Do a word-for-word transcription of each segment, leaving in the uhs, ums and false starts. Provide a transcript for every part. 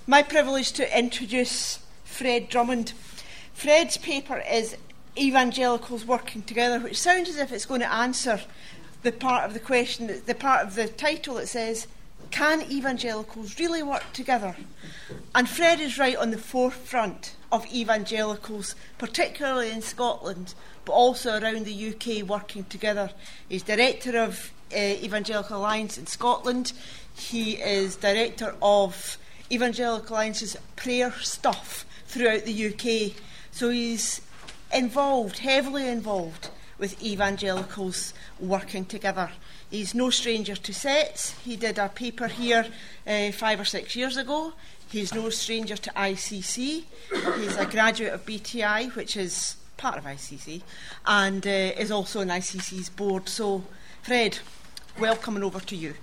my privilege to introduce Fred Drummond. Fred's paper is Evangelicals Working Together, which sounds as if it's going to answer the part of the question, the part of the title that says, can evangelicals really work together? And Fred is right on the forefront of evangelicals, particularly in Scotland, but also around the U K, working together. He's director of uh, Evangelical Alliance in Scotland. He is director of Evangelical Alliance's prayer stuff throughout the U K. So he's involved, heavily involved, with evangelicals working together. He's no stranger to sets. He did a paper here uh, five or six years ago. He's no stranger to I C C. He's a graduate of B T I, which is part of I C C, and uh, is also on I C C's board. So, Fred, welcome, and over to you.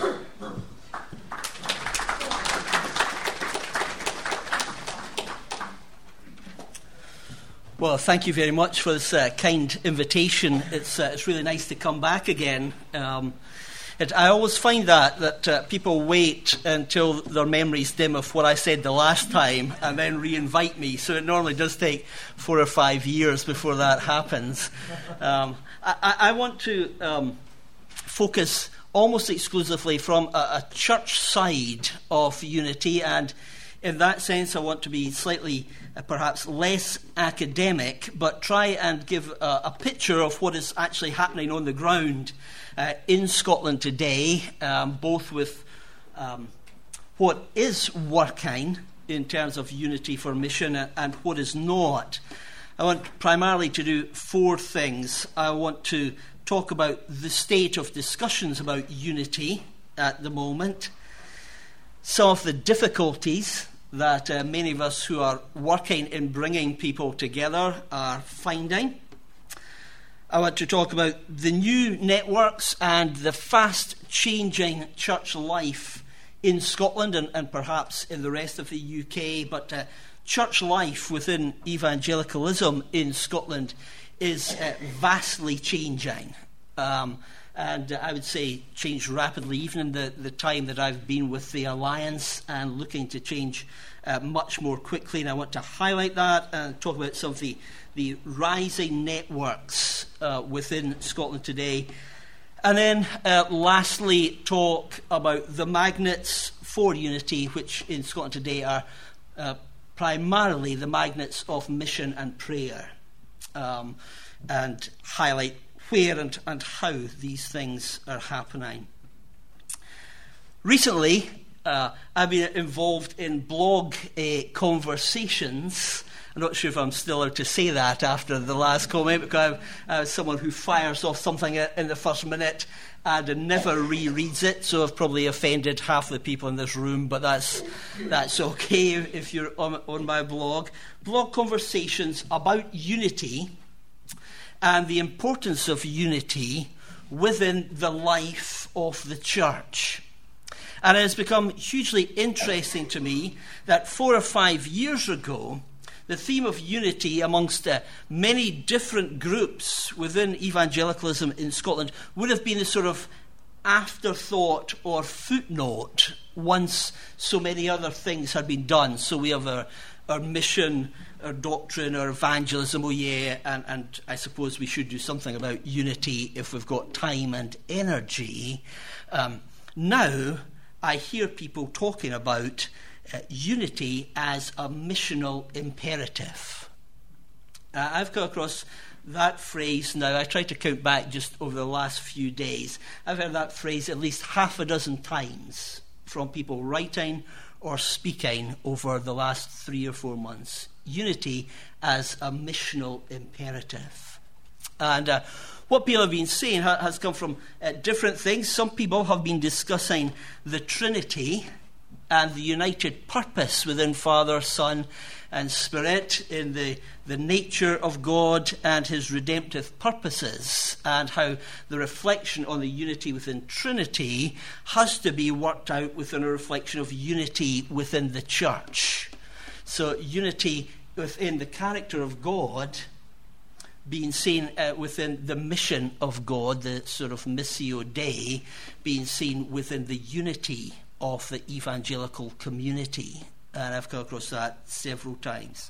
Well, thank you very much for this uh, kind invitation. It's uh, it's really nice to come back again. Um, it, I always find that that uh, people wait until their memories dim of what I said the last time and then re-invite me. So it normally does take four or five years before that happens. Um, I, I want to um, focus almost exclusively from a, a church side of unity, and in that sense I want to be slightly Uh, perhaps less academic, but try and give uh, a picture of what is actually happening on the ground uh, in Scotland today, um, both with um, what is working in terms of unity for mission and, and what is not. I want primarily to do four things. I want to talk about the state of discussions about unity at the moment, some of the difficulties that uh, many of us who are working in bringing people together are finding. I want to talk about the new networks and the fast-changing church life in Scotland and, and perhaps in the rest of the U K, but uh, church life within evangelicalism in Scotland is uh, vastly changing. Um, And uh, I would say changed rapidly, even in the, the time that I've been with the Alliance, and looking to change uh, much more quickly. And I want to highlight that and talk about some of the, the rising networks uh, within Scotland today. And then uh, lastly, talk about the magnets for unity, which in Scotland today are uh, primarily the magnets of mission and prayer, um, and highlight where and, and how these things are happening. Recently, uh, I've been involved in blog uh, conversations. I'm not sure if I'm still allowed to say that after the last comment, because I'm uh, someone who fires off something in the first minute and never rereads it, so I've probably offended half the people in this room, but that's that's okay if you're on, on my blog. Blog conversations about unity and the importance of unity within the life of the church. And it has become hugely interesting to me that four or five years ago, the theme of unity amongst uh, many different groups within evangelicalism in Scotland would have been a sort of afterthought or footnote once so many other things had been done. So we have our, our mission, our doctrine, our evangelism, oh yeah, and, and I suppose we should do something about unity if we've got time and energy. Um, now I hear people talking about uh, unity as a missional imperative. Uh, I've come across that phrase now. I tried to count back just over the last few days. I've heard that phrase at least half a dozen times from people writing or speaking over the last three or four months. Unity as a missional imperative. And uh, what people have been saying ha- has come from uh, different things. Some people have been discussing the Trinity and the united purpose within Father, Son, and Spirit in the, the nature of God and his redemptive purposes, and how the reflection on the unity within Trinity has to be worked out within a reflection of unity within the church. So unity within the character of God being seen uh, within the mission of God, the sort of Missio Dei, being seen within the unity of the evangelical community. And I've come across that several times.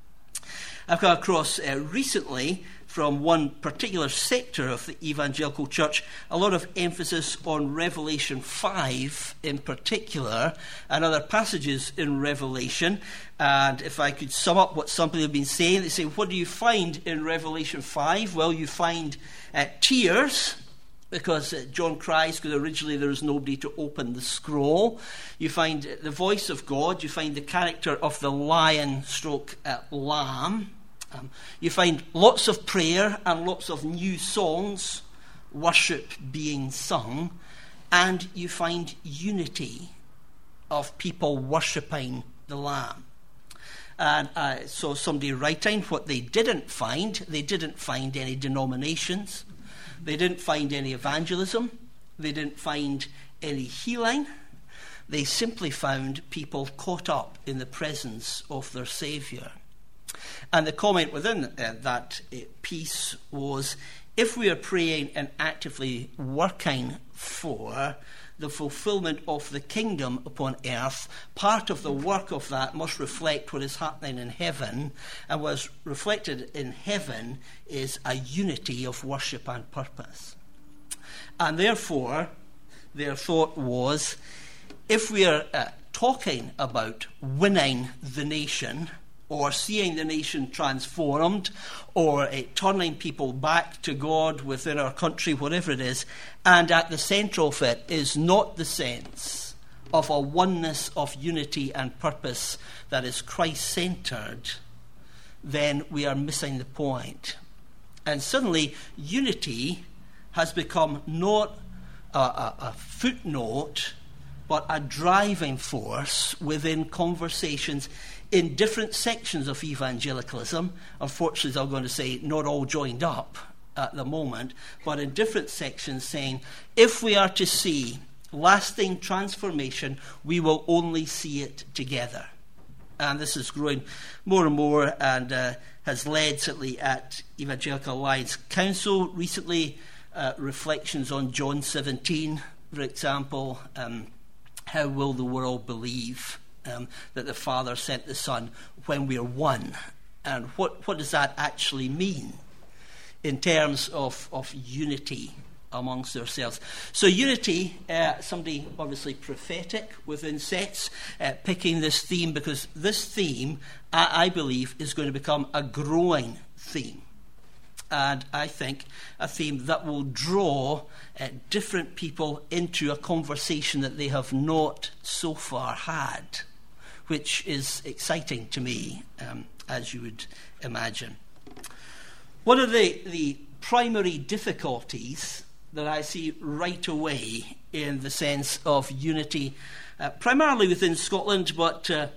I've come across uh, recently from one particular sector of the evangelical church a lot of emphasis on Revelation five in particular and other passages in Revelation. And if I could sum up what some people have been saying, they say, what do you find in Revelation five? Well, you find uh, tears, because uh, John cries because originally there was nobody to open the scroll. You find uh, the voice of God. You find the character of the lion stroke uh, lamb. Um, you find lots of prayer and lots of new songs, worship being sung, and you find unity of people worshipping the Lamb. And I saw somebody writing what they didn't find. They didn't find any denominations. They didn't find any evangelism. They didn't find any healing. They simply found people caught up in the presence of their Saviour. And the comment within uh, that uh, piece was, if we are praying and actively working for the fulfillment of the kingdom upon earth, part of the work of that must reflect what is happening in heaven, and what is reflected in heaven is a unity of worship and purpose. And therefore, their thought was, if we are uh, talking about winning the nation, or seeing the nation transformed, or uh, turning people back to God within our country, whatever it is, and at the centre of it is not the sense of a oneness of unity and purpose that is Christ-centred, then we are missing the point. And suddenly, unity has become not a, a, a footnote, but a driving force within conversations in different sections of evangelicalism. Unfortunately, I'm going to say not all joined up at the moment, but in different sections, saying if we are to see lasting transformation, we will only see it together. And this is growing more and more, and uh, has led, certainly at Evangelical Alliance Council recently, uh, reflections on John seventeen, for example. Um, how will the world believe Um, that the Father sent the Son when we're one? And what, what does that actually mean in terms of, of unity amongst ourselves? So unity, uh, somebody obviously prophetic within sets, uh, picking this theme, because this theme, I, I believe, is going to become a growing theme. And I think a theme that will draw uh, different people into a conversation that they have not so far had, which is exciting to me, um, as you would imagine. One of the, the primary difficulties that I see right away in the sense of unity, uh, primarily within Scotland, but uh,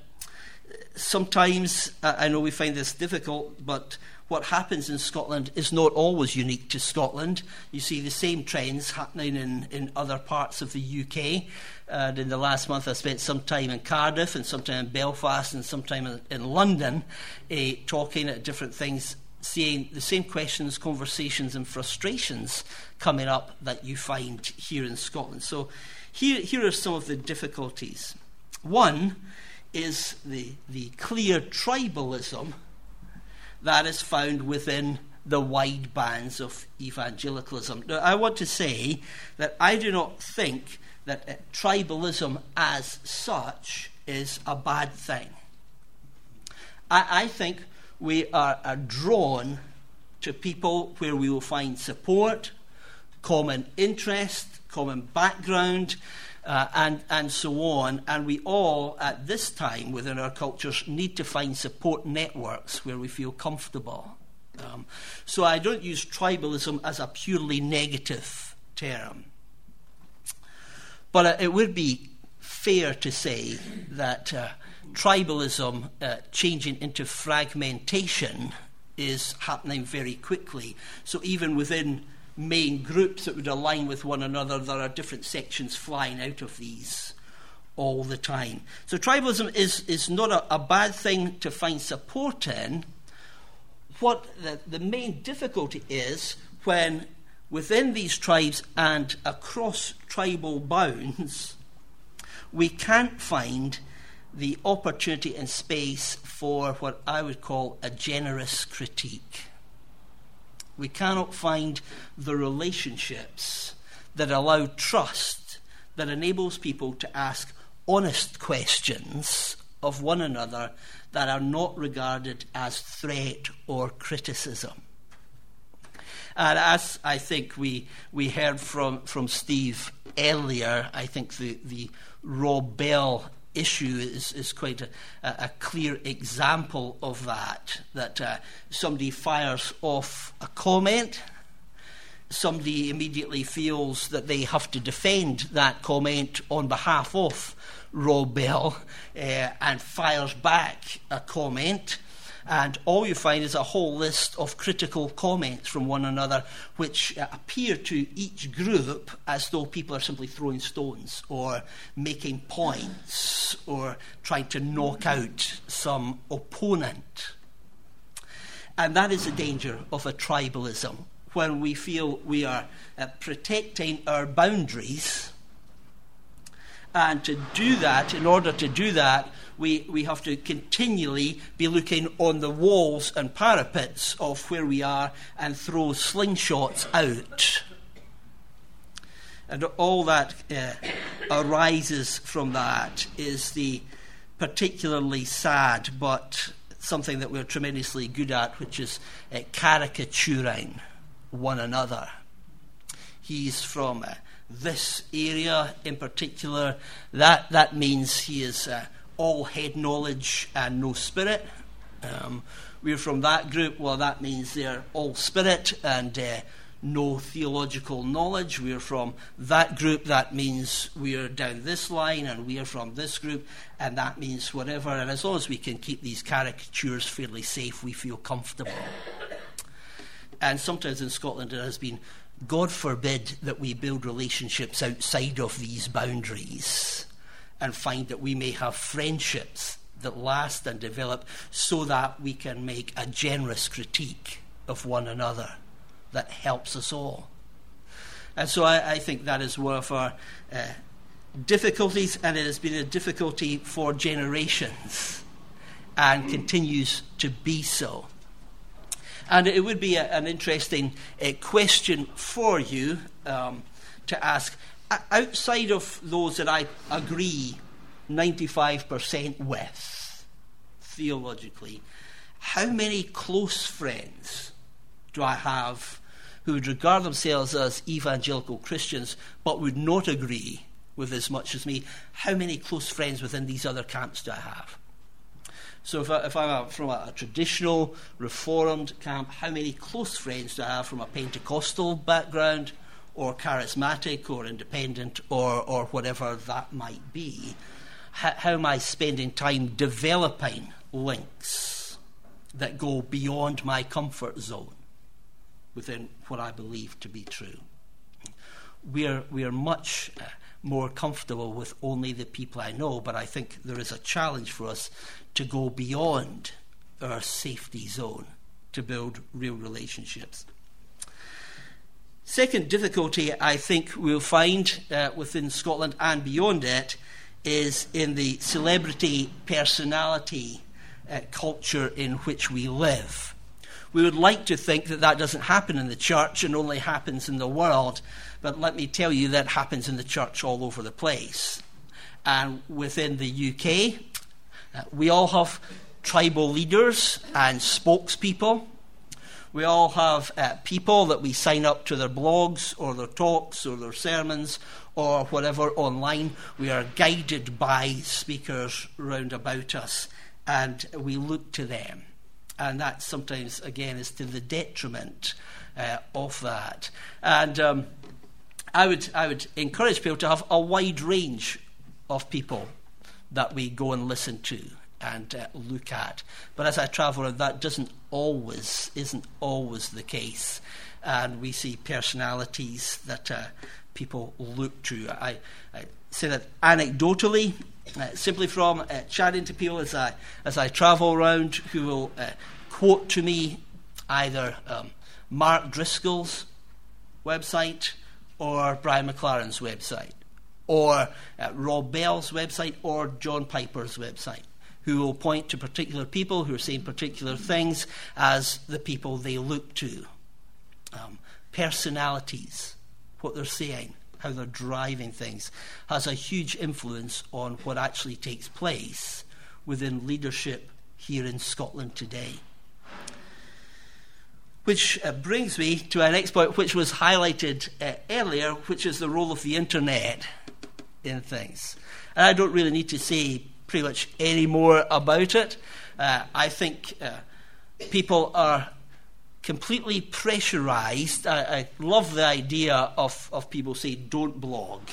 sometimes, uh, I know we find this difficult, but what happens in Scotland is not always unique to Scotland. You see the same trends happening in, in other parts of the U K. And in the last month, I spent some time in Cardiff and some time in Belfast and some time in, in London, uh, talking at different things, seeing the same questions, conversations and frustrations coming up that you find here in Scotland. So here, here are some of the difficulties. One is the, the clear tribalism that is found within the wide bands of evangelicalism. Now, I want to say that I do not think that uh, tribalism as such is a bad thing. I, I think we are, are drawn to people where we will find support, common interest, common background, uh, and, and so on. And we all, at this time within our cultures, need to find support networks where we feel comfortable. Um, so I don't use tribalism as a purely negative term. But uh, it would be fair to say that uh, tribalism uh, changing into fragmentation is happening very quickly. So even within main groups that would align with one another, there are different sections flying out of these all the time. So tribalism is, is not a, a bad thing to find support in. What the, the main difficulty is when within these tribes and across tribal bounds, we can't find the opportunity and space for what I would call a generous critique. We cannot find the relationships that allow trust, that enables people to ask honest questions of one another that are not regarded as threat or criticism. And as I think we we heard from, from Steve earlier, I think the, the Rob Bell issue is, is quite a, a clear example of that, that uh, somebody fires off a comment, somebody immediately feels that they have to defend that comment on behalf of Rob Bell uh, and fires back a comment, and all you find is a whole list of critical comments from one another which uh, appear to each group as though people are simply throwing stones or making points or trying to knock out some opponent. And that is the danger of a tribalism, when we feel we are uh, protecting our boundaries. And to do that, in order to do that, we, we have to continually be looking on the walls and parapets of where we are and throw slingshots out. And all that uh, arises from that is the particularly sad, but something that we're tremendously good at, which is uh, caricaturing one another. He's from uh, this area in particular. That that means he is uh, all head knowledge and no spirit. Um, we're from that group. Well, that means they're all spirit and uh, no theological knowledge. We're from that group. That means we're down this line, and we're from this group, and that means whatever. And as long as we can keep these caricatures fairly safe, we feel comfortable. And sometimes in Scotland it has been, God forbid that we build relationships outside of these boundaries and find that we may have friendships that last and develop so that we can make a generous critique of one another that helps us all. And so I, I think that is one of our uh, difficulties, and it has been a difficulty for generations and continues to be so. And it would be a, an interesting uh, question for you um, to ask, outside of those that I agree ninety-five percent with, theologically, how many close friends do I have who would regard themselves as evangelical Christians but would not agree with as much as me? How many close friends within these other camps do I have? So if, I, if I'm a, from a, a traditional, reformed camp, how many close friends do I have from a Pentecostal background or charismatic or independent or, or whatever that might be? How, how am I spending time developing links that go beyond my comfort zone within what I believe to be true? We're, we're much uh, more comfortable with only the people I know, but I think there is a challenge for us to go beyond our safety zone to build real relationships. Second difficulty I think we'll find uh, within Scotland and beyond it is in the celebrity personality uh, culture in which we live. We would like to think that that doesn't happen in the church and only happens in the world, but let me tell you that happens in the church all over the place. And within the U K, uh, we all have tribal leaders and spokespeople. We all have uh, people that we sign up to their blogs or their talks or their sermons or whatever online. We are guided by speakers round about us, and we look to them. And that sometimes, again, is to the detriment uh, of that. And um, I would I would encourage people to have a wide range of people that we go and listen to and uh, look at. But as I travel around, that doesn't always, isn't always the case. And we see personalities that uh, people look to. I, I say that anecdotally, uh, simply from uh, chatting to people as I, as I travel around, who will uh, quote to me either um, Mark Driscoll's website or Brian McLaren's website, or uh, Rob Bell's website, or John Piper's website, who will point to particular people who are saying particular things as the people they look to. Um, personalities, what they're saying, how they're driving things, has a huge influence on what actually takes place within leadership here in Scotland today. Which uh, brings me to our next point, which was highlighted uh, earlier, which is the role of the internet in things. And I don't really need to say pretty much any more about it. Uh, I think uh, people are completely pressurized. I, I love the idea of, of people saying, don't blog,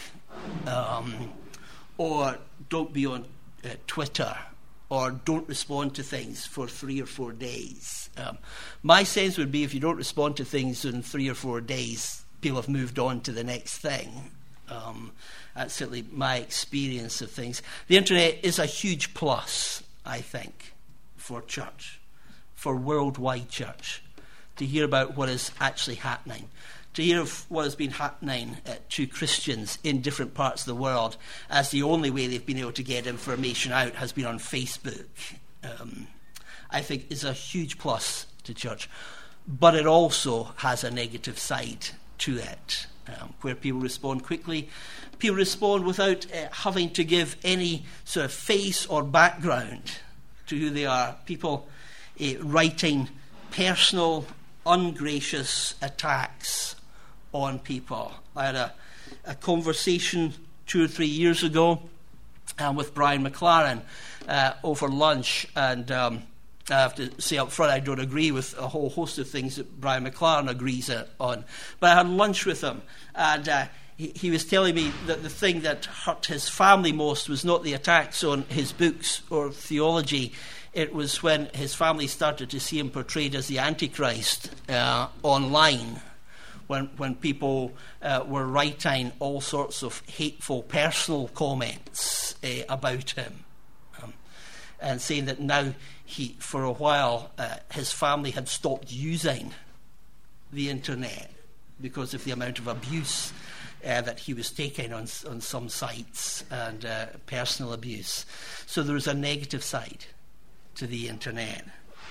um, or don't be on uh, Twitter, or don't respond to things for three or four days. Um, my sense would be if you don't respond to things in three or four days, people have moved on to the next thing. Um, that's certainly my experience of things. The internet is a huge plus, I think, for church, for worldwide church, to hear about what is actually happening, to hear of what has been happening uh, to Christians in different parts of the world, as the only way they've been able to get information out has been on Facebook, um, I think is a huge plus to church. But it also has a negative side to it, um, where people respond quickly. People respond without uh, having to give any sort of face or background to who they are. People uh, writing personal, ungracious attacks on people. I had a, a conversation two or three years ago um, with Brian McLaren uh, over lunch, and um, I have to say up front I don't agree with a whole host of things that Brian McLaren agrees on, but I had lunch with him, and uh, he, he was telling me that the thing that hurt his family most was not the attacks on his books or theology. It was when his family started to see him portrayed as the Antichrist uh, online, when when people uh, were writing all sorts of hateful personal comments uh, about him, um, and saying that now he, for a while, uh, his family had stopped using the internet because of the amount of abuse uh, that he was taking on on some sites, and uh, personal abuse. So there was a negative side to the internet.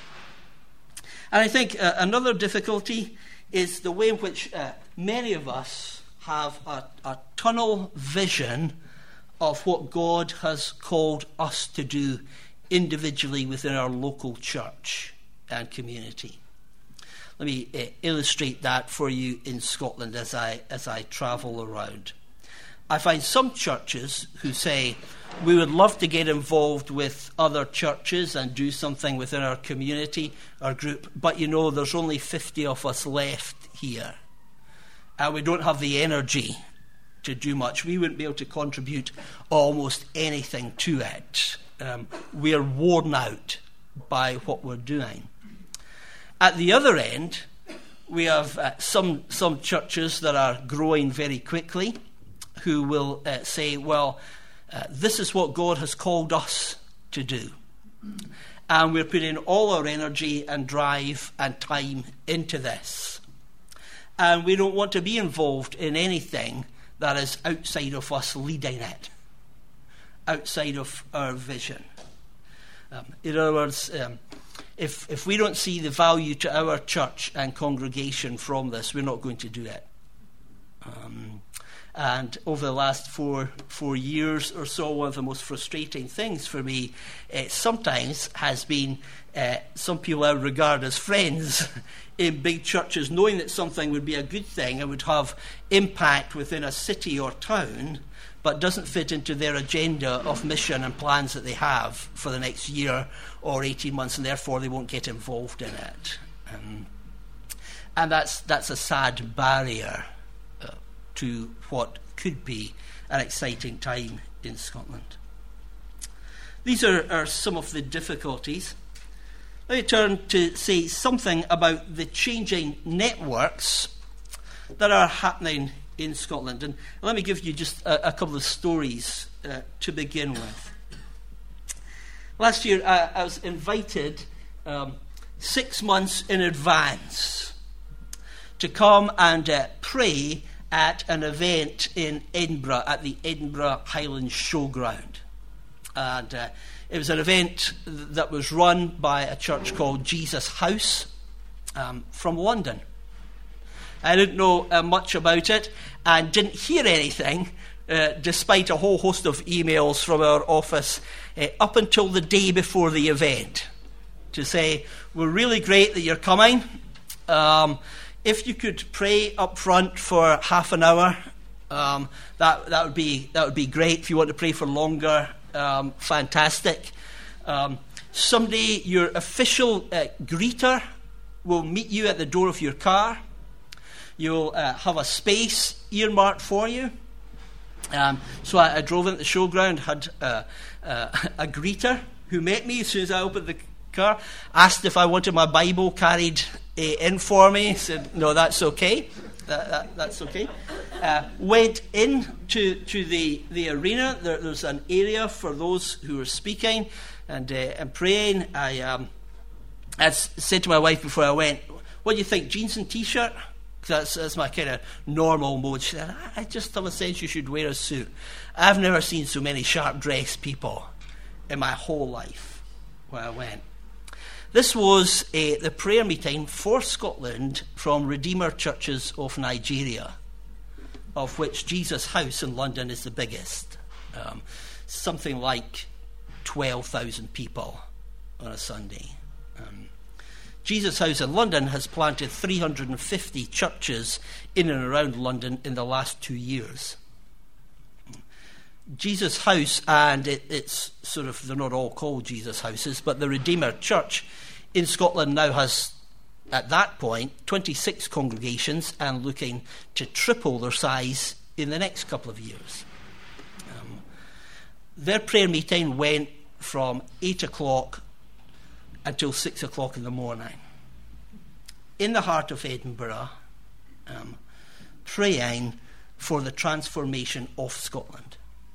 And I think uh, another difficulty is the way in which uh, many of us have a, a tunnel vision of what God has called us to do individually within our local church and community. Let me uh, illustrate that for you in Scotland as I as I travel around. I find some churches who say, we would love to get involved with other churches and do something within our community, our group, but you know, there's only fifty of us left here, and we don't have the energy to do much. We wouldn't be able to contribute almost anything to it. Um, we're worn out by what we're doing. At the other end, we have uh, some some churches that are growing very quickly, who will uh, say, well, uh, this is what God has called us to do. And we're putting all our energy and drive and time into this. And we don't want to be involved in anything that is outside of us leading it, outside of our vision. Um, in other words, um, if, if we don't see the value to our church and congregation from this, we're not going to do it. Um, And over the last four four years or so, one of the most frustrating things for me uh, sometimes has been uh, some people I would regard as friends in big churches, knowing that something would be a good thing and would have impact within a city or town, but doesn't fit into their agenda of mission and plans that they have for the next year or eighteen months, and therefore they won't get involved in it. Um, and that's that's a sad barrier to what could be an exciting time in Scotland. These are, are some of the difficulties. Let me turn to say something about the changing networks that are happening in Scotland. And let me give you just a, a couple of stories uh, to begin with. Last year, I, I was invited um, six months in advance to come and uh, pray at an event in Edinburgh, at the Edinburgh Highlands Showground. And uh, it was an event that was run by a church called Jesus House um, from London. I didn't know uh, much about it and didn't hear anything, uh, despite a whole host of emails from our office uh, up until the day before the event, to say, we're really great that you're coming. Um, if you could pray up front for half an hour, um, that that would be that would be great. If you want to pray for longer, um, fantastic. Um, someday your official uh, greeter will meet you at the door of your car. You'll uh, have a space earmarked for you. Um, so I, I drove into the showground, had uh, uh, a greeter who met me as soon as I opened the car, asked if I wanted my Bible carried uh, in for me. Said, no, that's okay. That, that, that's okay. Uh, went in to, to the, the arena. There, there's an area for those who are speaking and, uh, and praying. I, um, I said to my wife before I went, what do you think, jeans and T-shirt? That's, that's my kind of normal mode. She said, I just have a sense you should wear a suit. I've never seen so many sharp-dressed people in my whole life when I went. This was uh, the prayer meeting for Scotland from Redeemer Churches of Nigeria, of which Jesus House in London is the biggest. Um, something like twelve thousand people on a Sunday. Um, Jesus House in London has planted three hundred fifty churches in and around London in the last two years. Jesus House, and it, it's sort of, they're not all called Jesus Houses, but the Redeemer Church in Scotland now has, at that point, twenty-six congregations and looking to triple their size in the next couple of years. Um, their prayer meeting went from eight o'clock until six o'clock in the morning, in the heart of Edinburgh, um, praying for the transformation of Scotland.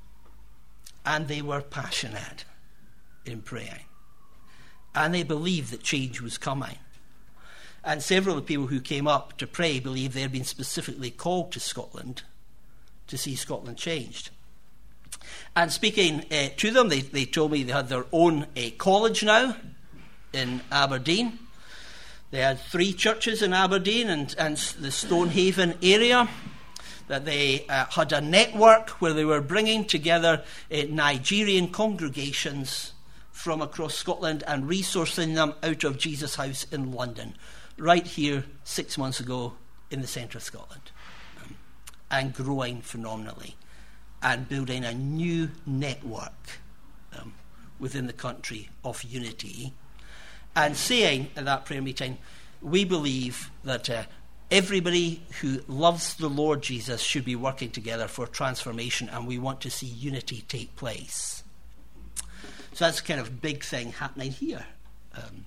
And they were passionate in praying. And they believed that change was coming. And several of the people who came up to pray believed they had been specifically called to Scotland to see Scotland changed. And speaking uh, to them, they, they told me they had their own uh, college now in Aberdeen. They had three churches in Aberdeen and, and the Stonehaven area. That they uh, had a network where they were bringing together uh, Nigerian congregations from across Scotland and resourcing them out of Jesus House in London, right here six months ago in the centre of Scotland, um, and growing phenomenally and building a new network um, within the country of unity, and saying at that prayer meeting, we believe that uh, everybody who loves the Lord Jesus should be working together for transformation, and we want to see unity take place. So that's a kind of big thing happening here. Um,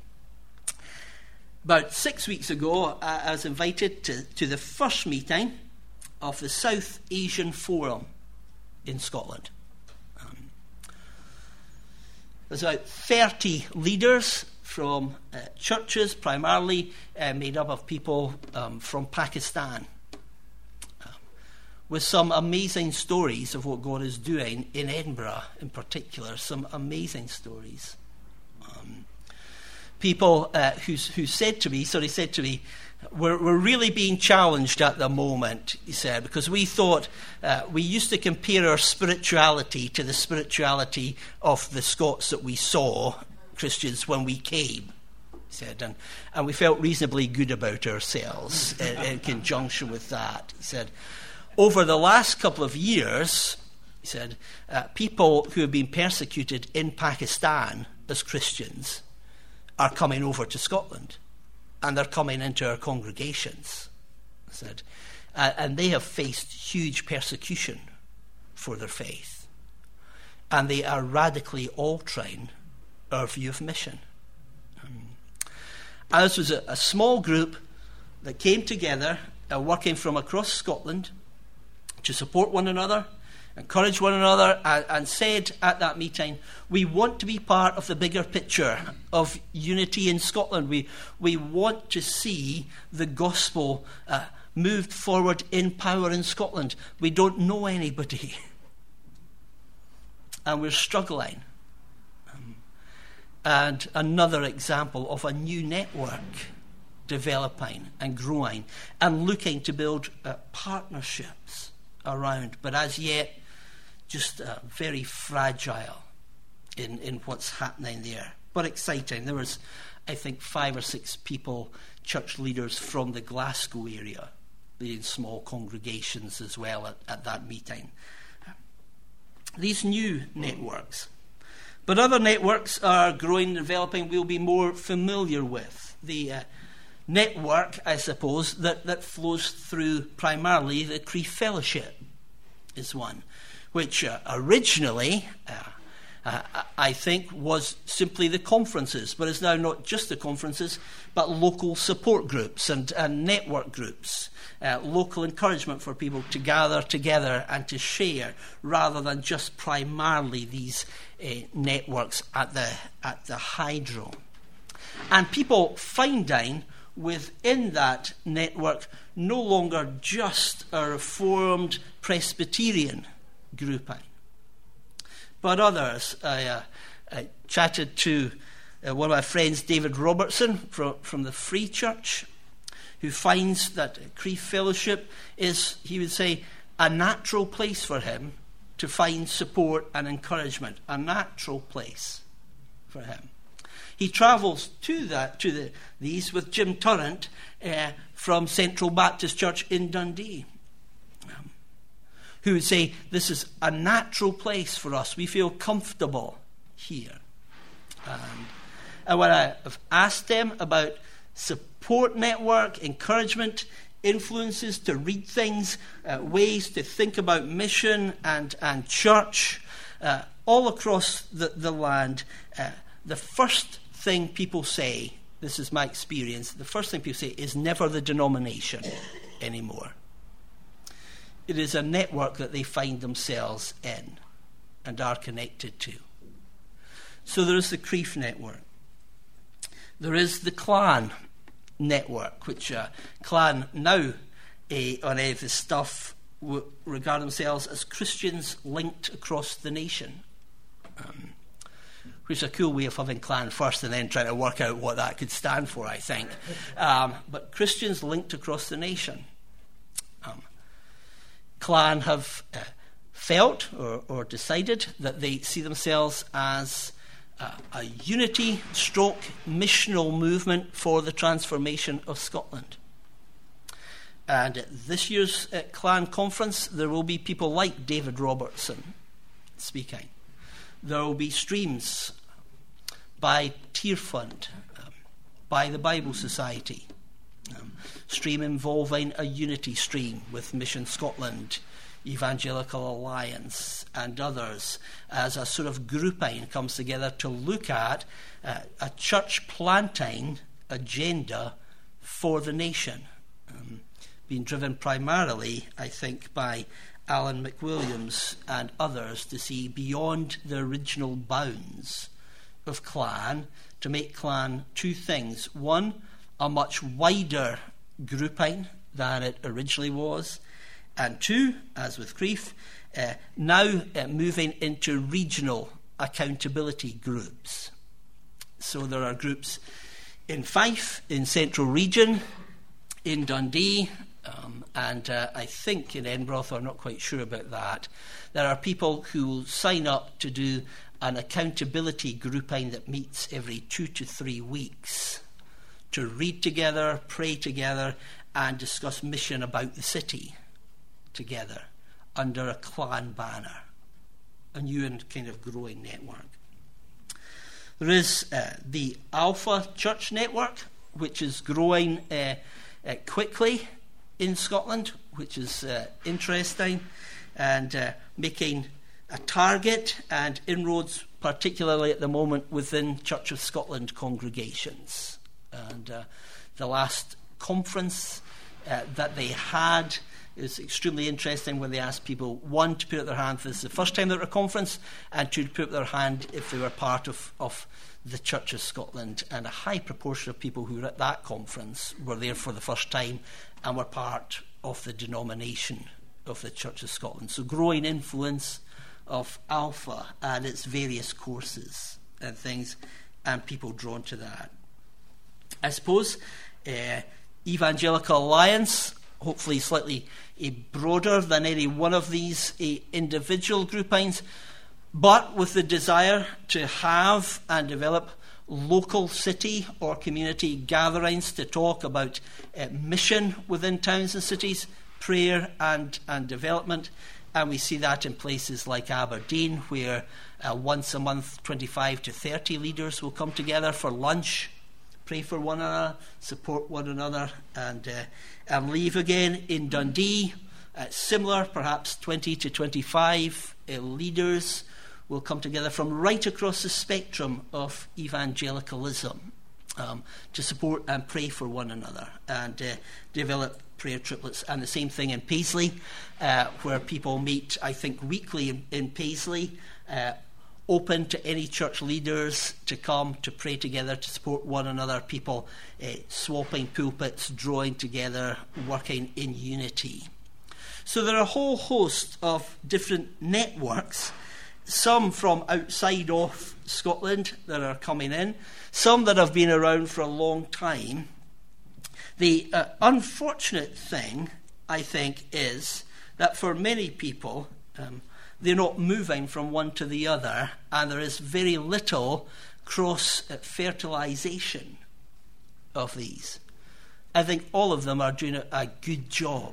about six weeks ago, I, I was invited to, to the first meeting of the South Asian Forum in Scotland. Um, there's about thirty leaders from uh, churches, primarily uh, made up of people um, from Pakistan, uh, with some amazing stories of what God is doing in Edinburgh in particular, some amazing stories. Um, people uh, who, who said to me, so they said to me, we're, we're really being challenged at the moment, he said, because we thought uh, we used to compare our spirituality to the spirituality of the Scots that we saw, Christians, when we came, he said, and, and we felt reasonably good about ourselves in, in conjunction with that. He said, over the last couple of years, he said, uh, people who have been persecuted in Pakistan as Christians are coming over to Scotland, and they're coming into our congregations, he said, uh, and they have faced huge persecution for their faith, and they are radically altering our view of mission. Um, and this was a, a small group that came together, uh, working from across Scotland to support one another, encourage one another, and, and said at that meeting, we want to be part of the bigger picture of unity in Scotland. We, we want to see the gospel uh, moved forward in power in Scotland. We don't know anybody. And we're struggling. Um, and another example of a new network developing and growing and looking to build uh, partnerships around, but as yet just uh, very fragile in, in what's happening there. But exciting. There was, I think, five or six people, church leaders from the Glasgow area, leading small congregations as well at, at that meeting. These new networks. But other networks are growing and developing we'll be more familiar with. The uh, network, I suppose, that, that flows through primarily the Crieff Fellowship is one, which uh, originally, uh, uh, I think, was simply the conferences, but is now not just the conferences, but local support groups and, and network groups, uh, local encouragement for people to gather together and to share, rather than just primarily these uh, networks at the, at the Hydro. And people finding within that network no longer just a Reformed Presbyterian grouping, but others. I, uh, I chatted to uh, one of my friends, David Robertson, from, from the Free Church, who finds that Crieff Fellowship is, he would say, a natural place for him to find support and encouragement, a natural place for him. He travels to that to the, these with Jim Turrant uh, from Central Baptist Church in Dundee, um, who would say, this is a natural place for us. We feel comfortable here. And, and when I have asked them about support network, encouragement, influences to read things, uh, ways to think about mission and, and church, uh, all across the, the land, uh, the first thing people say, this is my experience, the first thing people say is never the denomination anymore. It is a network that they find themselves in and are connected to. So there is the Crieff network. There is the Clan network, which uh, Clan now, uh, on any of this stuff, w- regard themselves as Christians linked across the nation. Um, which is a cool way of having Clan first and then trying to work out what that could stand for, I think. Um, but Christians linked across the nation. Um, Clan have uh, felt or, or decided that they see themselves as uh, a unity stroke missional movement for the transformation of Scotland. And at this year's uh, Clan conference, there will be people like David Robertson speaking. There will be streams by Tearfund, um, by the Bible Society, um, stream involving a unity stream with Mission Scotland, Evangelical Alliance and others, as a sort of grouping comes together to look at uh, a church planting agenda for the nation, um, being driven primarily, I think, by Alan McWilliams and others to see beyond the original bounds of Clan, to make Clan two things. One, a much wider grouping than it originally was. And two, as with Crieff, uh, now uh, moving into regional accountability groups. So there are groups in Fife, in Central Region, in Dundee, Um, and uh, I think in Edinburgh, though I'm not quite sure about that, there are people who will sign up to do an accountability grouping that meets every two to three weeks to read together, pray together, and discuss mission about the city together under a Clan banner, a new and kind of growing network. There is uh, the Alpha Church Network, which is growing uh, uh, quickly in Scotland, which is uh, interesting, and uh, making a target and inroads, particularly at the moment, within Church of Scotland congregations. And uh, the last conference uh, that they had is extremely interesting, when they asked people, one, to put up their hand if this is the first time they were at a conference, and two, to put up their hand if they were part of, of the Church of Scotland, and a high proportion of people who were at that conference were there for the first time and were part of the denomination of the Church of Scotland. So growing influence of Alpha and its various courses and things, and people drawn to that. I suppose uh, Evangelical Alliance, hopefully slightly uh, broader than any one of these uh, individual groupings, but with the desire to have and develop local city or community gatherings to talk about uh, mission within towns and cities, prayer and, and development. And we see that in places like Aberdeen, where uh, once a month twenty-five to thirty leaders will come together for lunch, pray for one another, support one another, and, uh, and leave again. In Dundee, uh, similar, perhaps twenty to twenty-five uh, leaders will come together from right across the spectrum of evangelicalism um, to support and pray for one another and uh, develop prayer triplets. And the same thing in Paisley, uh, where people meet, I think, weekly in, in Paisley, uh, open to any church leaders to come to pray together, to support one another, people uh, swapping pulpits, drawing together, working in unity. So there are a whole host of different networks, some from outside of Scotland that are coming in, some that have been around for a long time. The uh, unfortunate thing, I think, is that for many people, um, they're not moving from one to the other, and there is very little cross-fertilisation of these. I think all of them are doing a, a good job.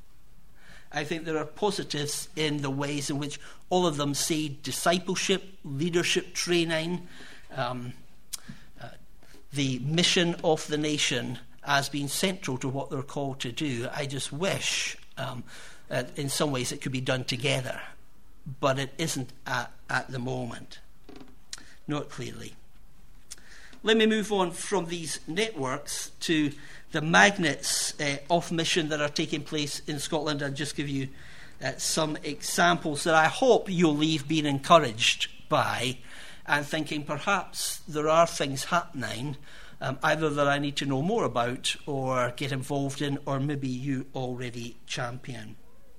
I think there are positives in the ways in which all of them see discipleship, leadership training, um, uh, the mission of the nation as being central to what they're called to do. I just wish, um, uh, in some ways, it could be done together, but it isn't at, at the moment, not clearly. Let me move on from these networks to the magnets uh, of mission that are taking place in Scotland, and just give you uh, some examples that I hope you'll leave being encouraged by and thinking perhaps there are things happening um, either that I need to know more about or get involved in, or maybe you already champion.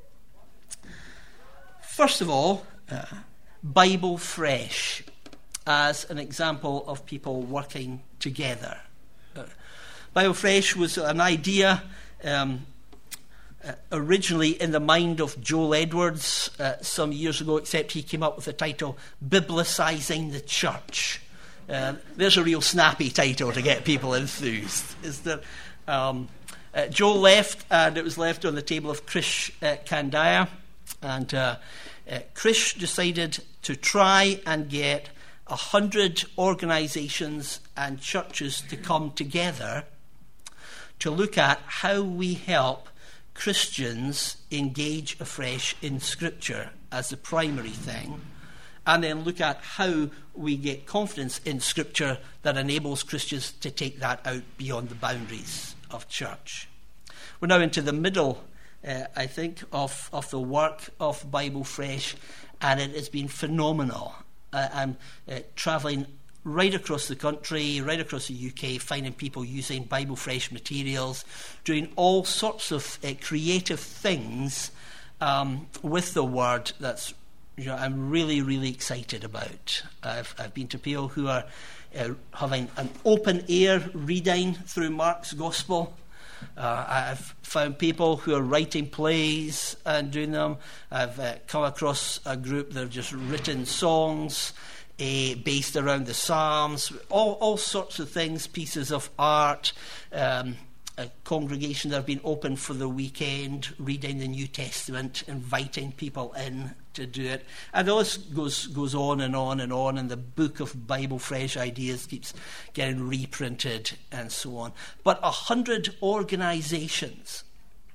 First of all, uh, Bible Fresh as an example of people working together. Uh, Bible Fresh was an idea um, uh, originally in the mind of Joel Edwards uh, some years ago, except he came up with the title Biblicising the Church. Uh, there's a real snappy title to get people enthused, is there? Um, uh, Joel left, and it was left on the table of Krish uh, Kandiah, and uh, uh, Krish decided to try and get a hundred organisations and churches to come together to look at how we help Christians engage afresh in Scripture as the primary thing, and then look at how we get confidence in Scripture that enables Christians to take that out beyond the boundaries of church. We're now into the middle, uh, I think, of, of the work of Bible Fresh, and it has been phenomenal. Uh, I'm uh, travelling right across the country, right across the U K, finding people using Bible Fresh materials, doing all sorts of uh, creative things um, with the Word that's, you know, I'm really, really excited about. I've, I've been to people who are uh, having an open air reading through Mark's Gospel. Uh, I've found people who are writing plays and doing them. I've uh, come across a group that have just written songs uh, based around the Psalms, all, all sorts of things, pieces of art, um, a congregation that have been open for the weekend, reading the New Testament, inviting people in to do it. And the list goes, goes on and on and on, and the book of Bible Fresh ideas keeps getting reprinted and so on. But a hundred organisations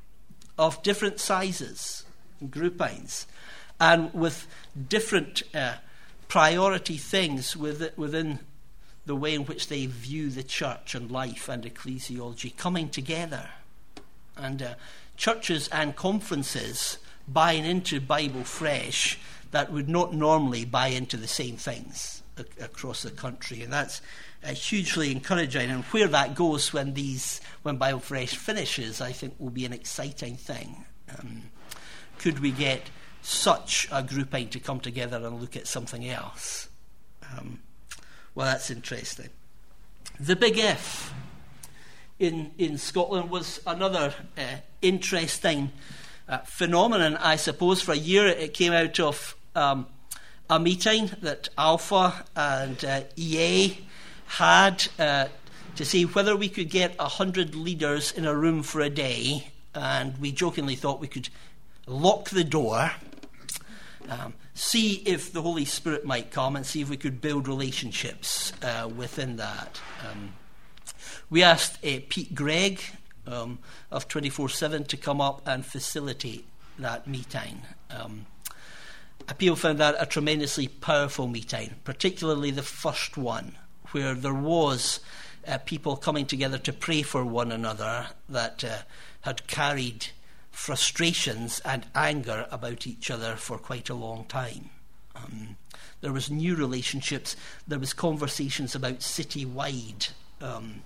of different sizes, groupings, and with different uh, priority things with, within the way in which they view the church and life and ecclesiology coming together. And uh, churches and conferences buying into Bible Fresh that would not normally buy into the same things a- across the country, and that's uh, hugely encouraging. And where that goes when these when Bible Fresh finishes, I think will be an exciting thing. Um, could we get such a grouping to come together and look at something else? Um, well, that's interesting. The big if in in Scotland was another uh, interesting uh, phenomenon, I suppose. For a year, it came out of um, a meeting that Alpha and uh, E A had uh, to see whether we could get a hundred leaders in a room for a day, and we jokingly thought we could lock the door, um, see if the Holy Spirit might come, and see if we could build relationships uh, within that. Um, we asked uh, Pete Gregg um, of twenty-four seven to come up and facilitate that meeting. Um, people found that a tremendously powerful meeting, particularly the first one, where there was uh, people coming together to pray for one another that uh, had carried frustrations and anger about each other for quite a long time. Um, there was new relationships. There was conversations about city-wide um,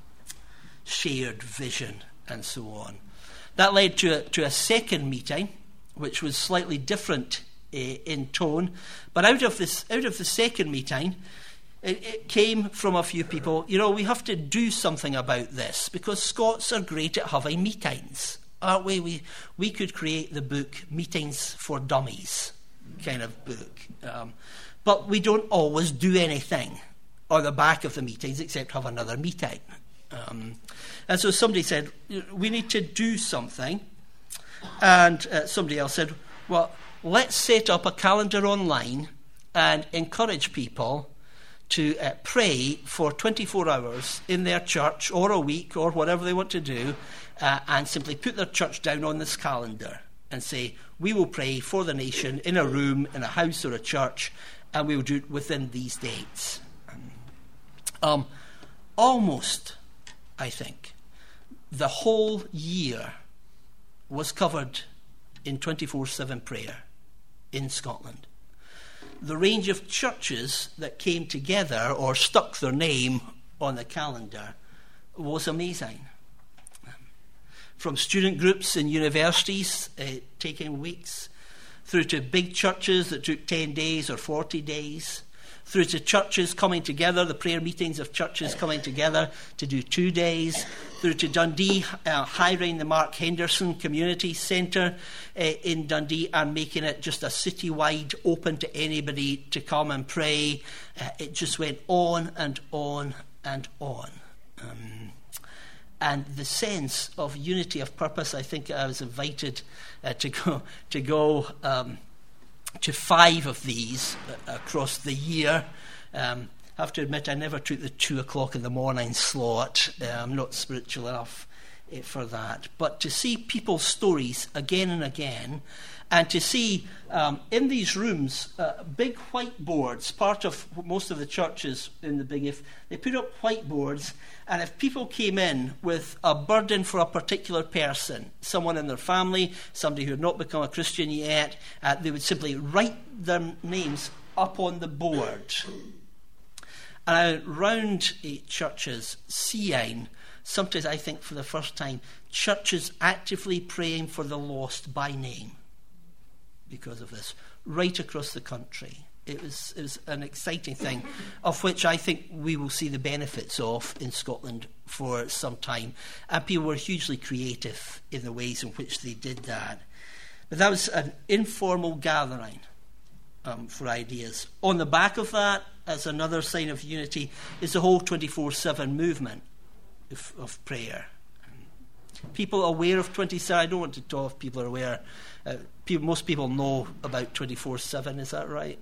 shared vision and so on. That led to a, to a second meeting, which was slightly different uh, in tone. But out of this, out of the second meeting, it, it came from a few people, you know, we have to do something about this because Scots are great at having meetings. Aren't we? We we could create the book Meetings for Dummies kind of book. Um, but we don't always do anything on the back of the meetings except have another meeting. Um, and so somebody said, we need to do something. And uh, somebody else said, well, let's set up a calendar online and encourage people to uh, pray for twenty-four hours in their church or a week or whatever they want to do, uh, and simply put their church down on this calendar and say, we will pray for the nation in a room, in a house or a church, and we will do it within these dates. Um, almost, I think, the whole year was covered in twenty-four seven prayer in Scotland. The range of churches that came together or stuck their name on the calendar was amazing. From student groups in universities uh, taking weeks, through to big churches that took ten days or forty days, through to churches coming together, the prayer meetings of churches coming together to do two days, through to Dundee uh, hiring the Mark Henderson Community Centre uh, in Dundee and making it just a city-wide open to anybody to come and pray. Uh, it just went on and on and on. Um, and the sense of unity of purpose, I think I was invited uh, to go to go um, to five of these uh, across the year. Um, I have to admit, I never took the two o'clock in the morning slot. Uh, I'm not spiritual enough uh, for that. But to see people's stories again and again, and to see um, in these rooms uh, big whiteboards, part of most of the churches in the Big If, they put up whiteboards, and if people came in with a burden for a particular person, someone in their family, somebody who had not become a Christian yet, uh, they would simply write their names up on the board. And I went round uh, churches seeing, sometimes I think for the first time, churches actively praying for the lost by name because of this, right across the country. It was, it was an exciting thing, of which I think we will see the benefits of in Scotland for some time. And people were hugely creative in the ways in which they did that. But that was an informal gathering um, for ideas. On the back of that, as another sign of unity, is the whole twenty-four seven movement of, of prayer. People aware of twenty-seven, I don't want to talk if people are aware. Uh, people, most people know about twenty-four seven, is that right?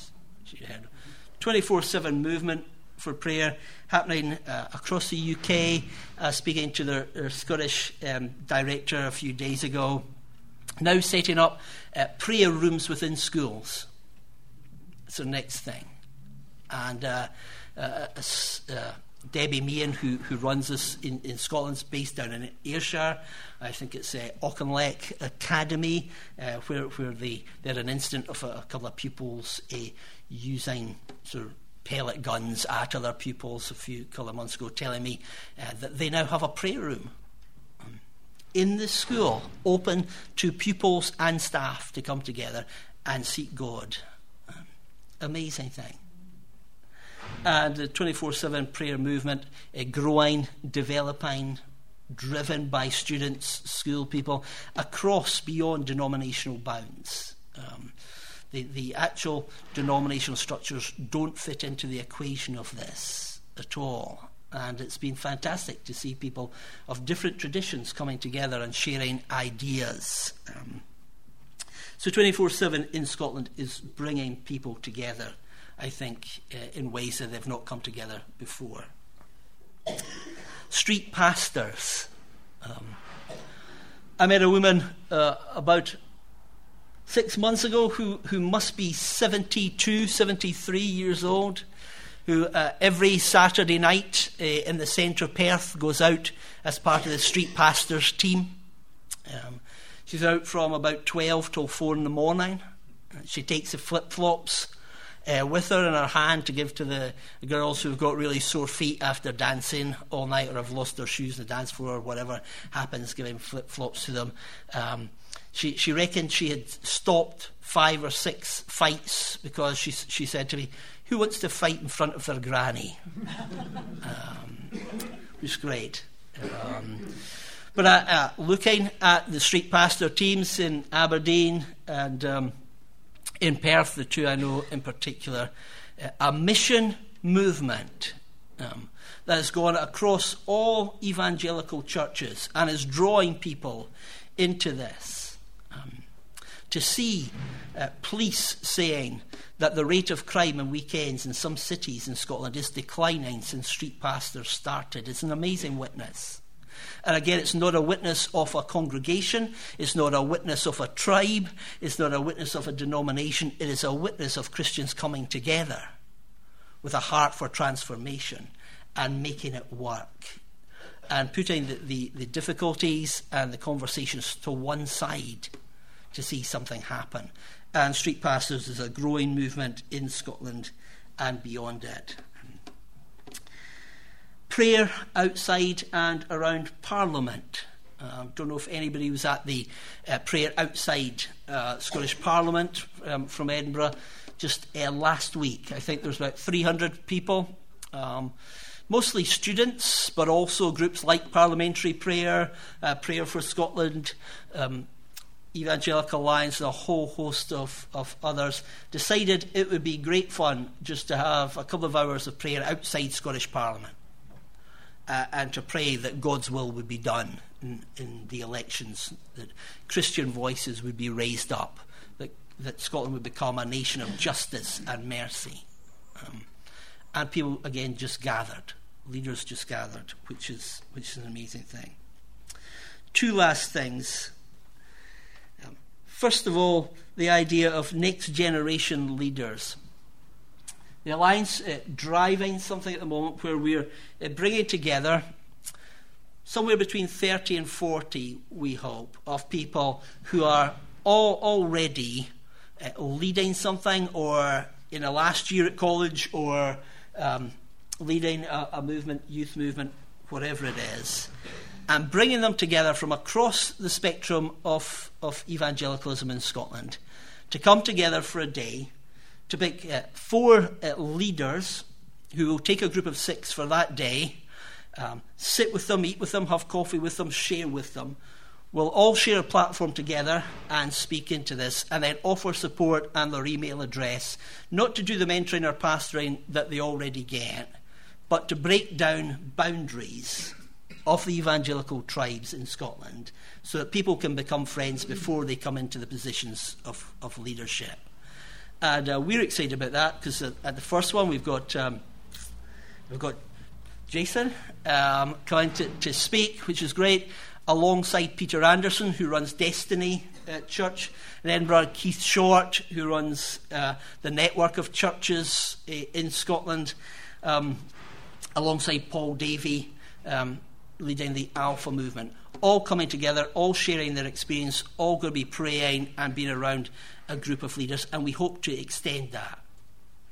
twenty-four seven movement for prayer happening uh, across the U K. Uh, speaking to their, their Scottish um, director a few days ago. Now setting up uh, prayer rooms within schools. It's the next thing. And uh, uh, uh, Debbie Meehan, who, who runs this in, in Scotland, is based down in Ayrshire. I think it's uh, Auchinleck Academy, uh, where, where they, they had an incident of a, a couple of pupils uh, using sort of pellet guns at other pupils a few couple of months ago, telling me uh, that they now have a prayer room um, in the school, open to pupils and staff to come together and seek God. Um, amazing thing. And the twenty-four seven prayer movement, uh, growing, developing, driven by students, school people, across beyond denominational bounds. Um, the, the actual denominational structures don't fit into the equation of this at all. And it's been fantastic to see people of different traditions coming together and sharing ideas. Um, so twenty-four seven in Scotland is bringing people together, I think, uh, in ways that they've not come together before. Street pastors. Um, I met a woman uh, about six months ago who, who must be seventy-two, seventy-three years old, who uh, every Saturday night uh, in the centre of Perth goes out as part of the street pastors team. Um, she's out from about twelve till four in the morning. She takes the flip-flops Uh, with her in her hand to give to the girls who've got really sore feet after dancing all night or have lost their shoes on the dance floor or whatever happens, giving flip-flops to them. Um, she, she reckoned she had stopped five or six fights because she, she said to me, "Who wants to fight in front of their granny?" um, it was great. Um, but uh, uh, looking at the street pastor teams in Aberdeen and Um, in Perth, the two I know in particular, uh, a mission movement um, that has gone across all evangelical churches and is drawing people into this. Um, to see uh, police saying that the rate of crime on weekends in some cities in Scotland is declining since street pastors started is an amazing witness. And again, it's not a witness of a congregation, it's not a witness of a tribe, it's not a witness of a denomination, it is a witness of Christians coming together with a heart for transformation and making it work. And putting the, the, the difficulties and the conversations to one side to see something happen. And street pastors is a growing movement in Scotland and beyond it. Prayer outside and around Parliament. I uh, don't know if anybody was at the uh, prayer outside uh, Scottish Parliament um, from Edinburgh just uh, last week. I think there was about three hundred people, um, mostly students, but also groups like Parliamentary Prayer, uh, Prayer for Scotland, um, Evangelical Alliance, and a whole host of, of others, decided it would be great fun just to have a couple of hours of prayer outside Scottish Parliament. Uh, and to pray that God's will would be done in, in the elections, that Christian voices would be raised up, that, that Scotland would become a nation of justice and mercy. Um, and people, again, just gathered. Leaders just gathered, which is, which is an amazing thing. Two last things. Um, first of all, the idea of next generation leaders. The Alliance uh, driving something at the moment where we're uh, bringing together somewhere between thirty and forty, we hope, of people who are all already uh, leading something, or in a last year at college, or um, leading a, a movement, youth movement, whatever it is, and bringing them together from across the spectrum of, of evangelicalism in Scotland to come together for a day, to pick uh, four uh, leaders who will take a group of six for that day, um, sit with them, eat with them, have coffee with them, share with them. We'll all share a platform together and speak into this, and then offer support and their email address, not to do the mentoring or pastoring that they already get, but to break down boundaries of the evangelical tribes in Scotland so that people can become friends before they come into the positions of, of leadership. And uh, we're excited about that because uh, at the first one we've got um, we've got Jason um, coming to, to speak, which is great, alongside Peter Anderson, who runs Destiny uh, Church in Edinburgh, Keith Short, who runs uh, the network of churches uh, in Scotland, um, alongside Paul Davey, um, leading the Alpha movement. All coming together, all sharing their experience, all going to be praying and being around a group of leaders, and we hope to extend that.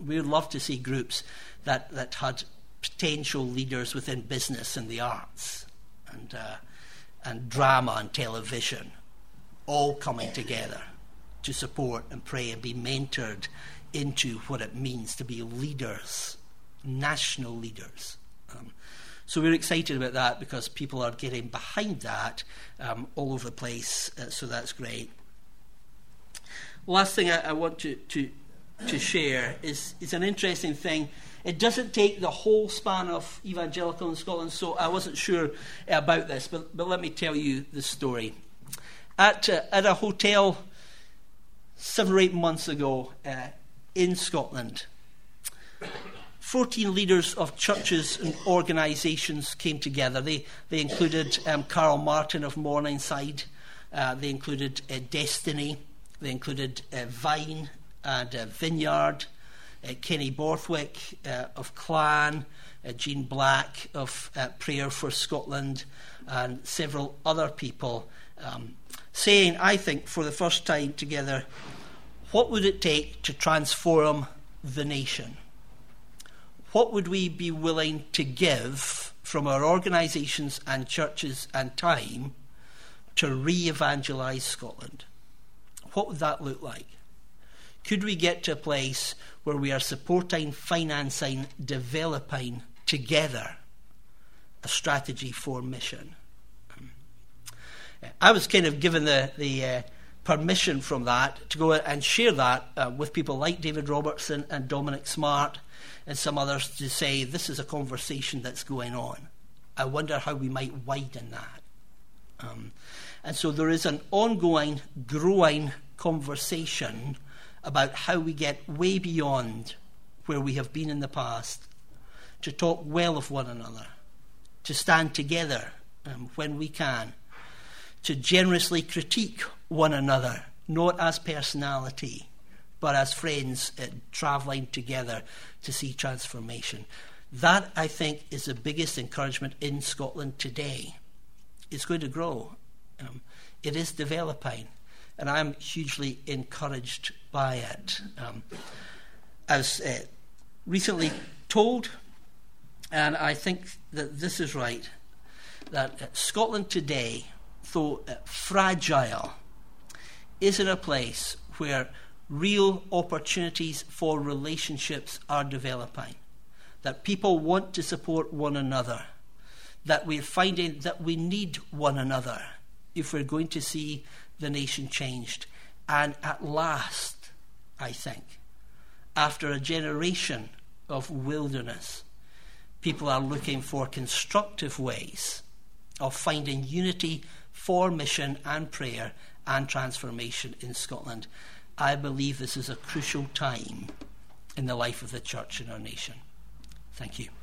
We would love to see groups that, that had potential leaders within business and the arts and, uh, and drama and television all coming together to support and pray and be mentored into what it means to be leaders, national leaders. Um, so we're excited about that because people are getting behind that um, all over the place, uh, so that's great. Last thing I, I want to, to, to share is, is an interesting thing. It doesn't take the whole span of evangelical in Scotland, so I wasn't sure about this, but, but let me tell you the story. At, uh, at a hotel seven or eight months ago uh, in Scotland, fourteen leaders of churches and organisations came together. They, they included um, Carl Martin of Morningside, uh, they included uh, Destiny, they included uh, Vine and uh, Vineyard, uh, Kenny Borthwick uh, of Clan, uh, Jean Black of uh, Prayer for Scotland, and several other people um, saying, I think, for the first time together, what would it take to transform the nation? What would we be willing to give from our organisations and churches and time to re-evangelise Scotland? What would that look like? Could we get to a place where we are supporting, financing, developing together a strategy for mission? I was kind of given the, the uh, permission from that to go and share that uh, with people like David Robertson and Dominic Smart and some others to say this is a conversation that's going on. I wonder how we might widen that. Um, and so there is an ongoing, growing conversation about how we get way beyond where we have been in the past, to talk well of one another, to stand together um, when we can, to generously critique one another, not as personality, but as friends uh, travelling together to see transformation. That, I think, is the biggest encouragement in Scotland today. It's going to grow. Um, it is developing, and I'm hugely encouraged by it. Um, I was uh, recently told, and I think that this is right, that uh, Scotland today, though uh, fragile, is in a place where real opportunities for relationships are developing, that people want to support one another, that we're finding that we need one another if we're going to see the nation changed. And at last, I think, after a generation of wilderness, people are looking for constructive ways of finding unity for mission and prayer and transformation in Scotland. I believe this is a crucial time in the life of the church in our nation. Thank you.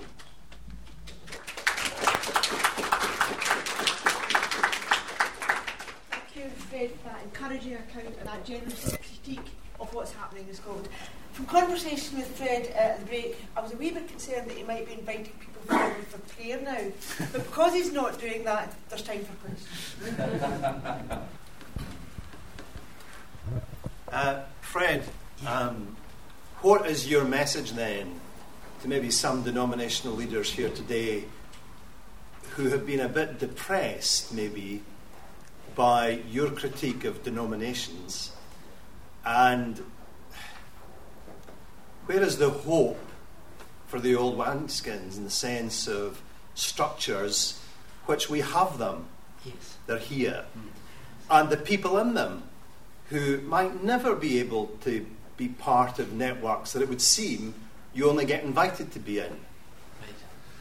Thank you, Fred, for that encouraging account and that generous critique of what's happening in Scotland. From conversation with Fred uh, at the break, I was a wee bit concerned that he might be inviting people forward for prayer now. But because he's not doing that, there's time for questions. Uh, Fred, um, what is your message then to maybe some denominational leaders here today who have been a bit depressed maybe by your critique of denominations, and where is the hope for the old wineskins in the sense of structures which we have them, yes. They're here, mm. and the people in them who might never be able to be part of networks that it would seem you only get invited to be in? Right.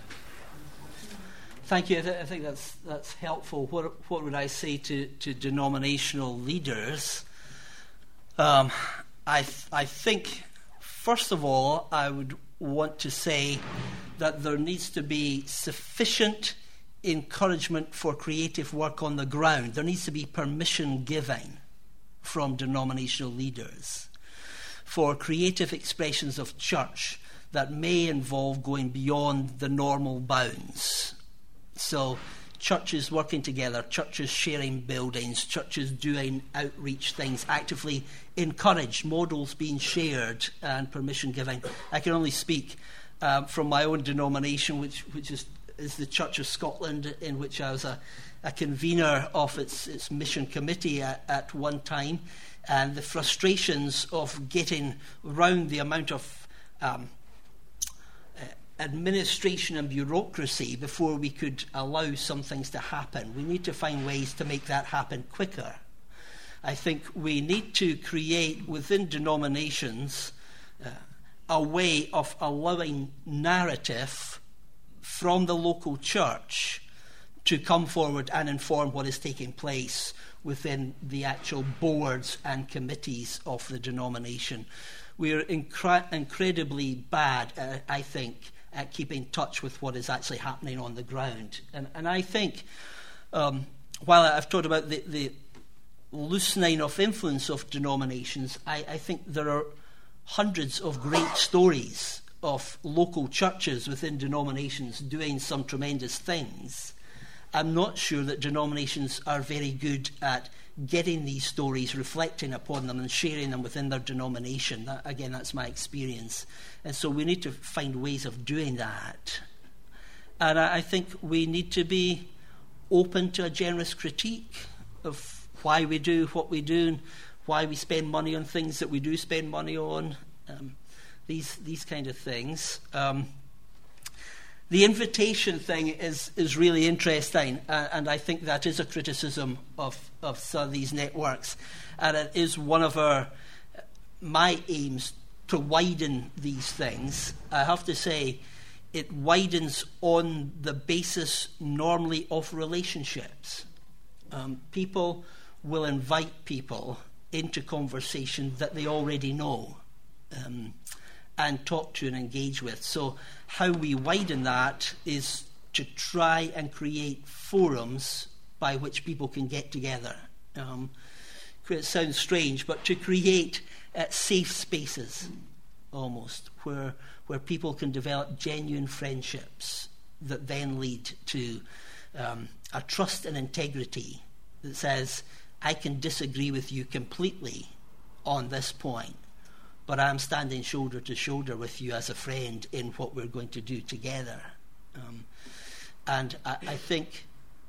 Thank you. I, th- I think that's that's helpful. What what would I say to, to denominational leaders? Um, I th- I think, first of all, I would want to say that there needs to be sufficient encouragement for creative work on the ground. There needs to be permission giving from denominational leaders for creative expressions of church that may involve going beyond the normal bounds. So churches working together, churches sharing buildings, churches doing outreach things, actively encouraged, models being shared and permission giving. I can only speak um, from my own denomination, which, which is, is the Church of Scotland, in which I was a, a convener of its, its mission committee at, at one time, and the frustrations of getting round the amount of um, administration and bureaucracy before we could allow some things to happen. We need to find ways to make that happen quicker. I think we need to create within denominations uh, a way of allowing narrative from the local church to come forward and inform what is taking place within the actual boards and committees of the denomination. We are incre- incredibly bad, uh, I think, at keeping in touch with what is actually happening on the ground. And, and I think, um, while I've talked about the, the loosening of influence of denominations, I, I think there are hundreds of great stories of local churches within denominations doing some tremendous things. I'm not sure that denominations are very good at getting these stories, reflecting upon them and sharing them within their denomination. That, again, that's my experience. And so we need to find ways of doing that. And I, I think we need to be open to a generous critique of why we do what we do and why we spend money on things that we do spend money on, um, these, these kind of things. Um, The invitation thing is, is really interesting, uh, and I think that is a criticism of, of some of these networks. And it is one of our, my aims to widen these things. I have to say, it widens on the basis normally of relationships. Um, people will invite people into conversation that they already know. Um, and talk to and engage with. So how we widen that is to try and create forums by which people can get together. Um, it sounds strange, but to create uh, safe spaces, almost, where where people can develop genuine friendships that then lead to um, a trust and integrity that says, I can disagree with you completely on this point, but I'm standing shoulder to shoulder with you as a friend in what we're going to do together. Um, and I, I think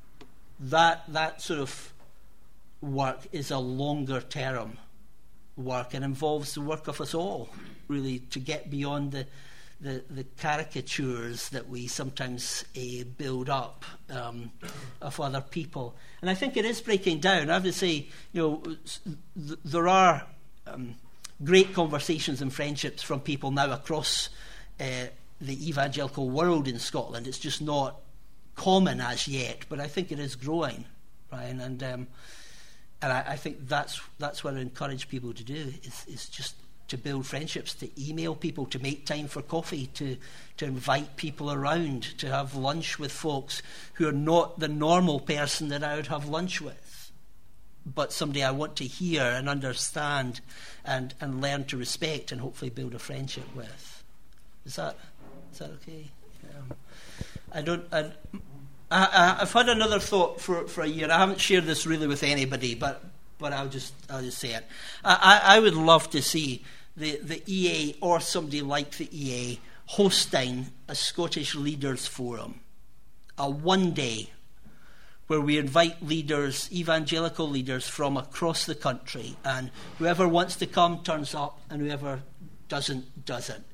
that that sort of work is a longer term work and involves the work of us all, really, to get beyond the the, the caricatures that we sometimes uh, build up um, of other people. And I think it is breaking down. I have to say, you know, th- there are Um, great conversations and friendships from people now across uh, the evangelical world in Scotland. It's just not common as yet, but I think it is growing, Ryan. And um, and I, I think that's that's what I encourage people to do, is, is just to build friendships, to email people, to make time for coffee, to to invite people around, to have lunch with folks who are not the normal person that I would have lunch with, but somebody I want to hear and understand and, and learn to respect and hopefully build a friendship with. Is that is that okay? Um, I don't. I, I, I've had another thought for, for a year. I haven't shared this really with anybody, but but I'll just I'll just say it. I, I would love to see the, the E A or somebody like the E A hosting a Scottish Leaders Forum, a one day, where we invite leaders, evangelical leaders from across the country, and whoever wants to come turns up, and whoever doesn't, doesn't.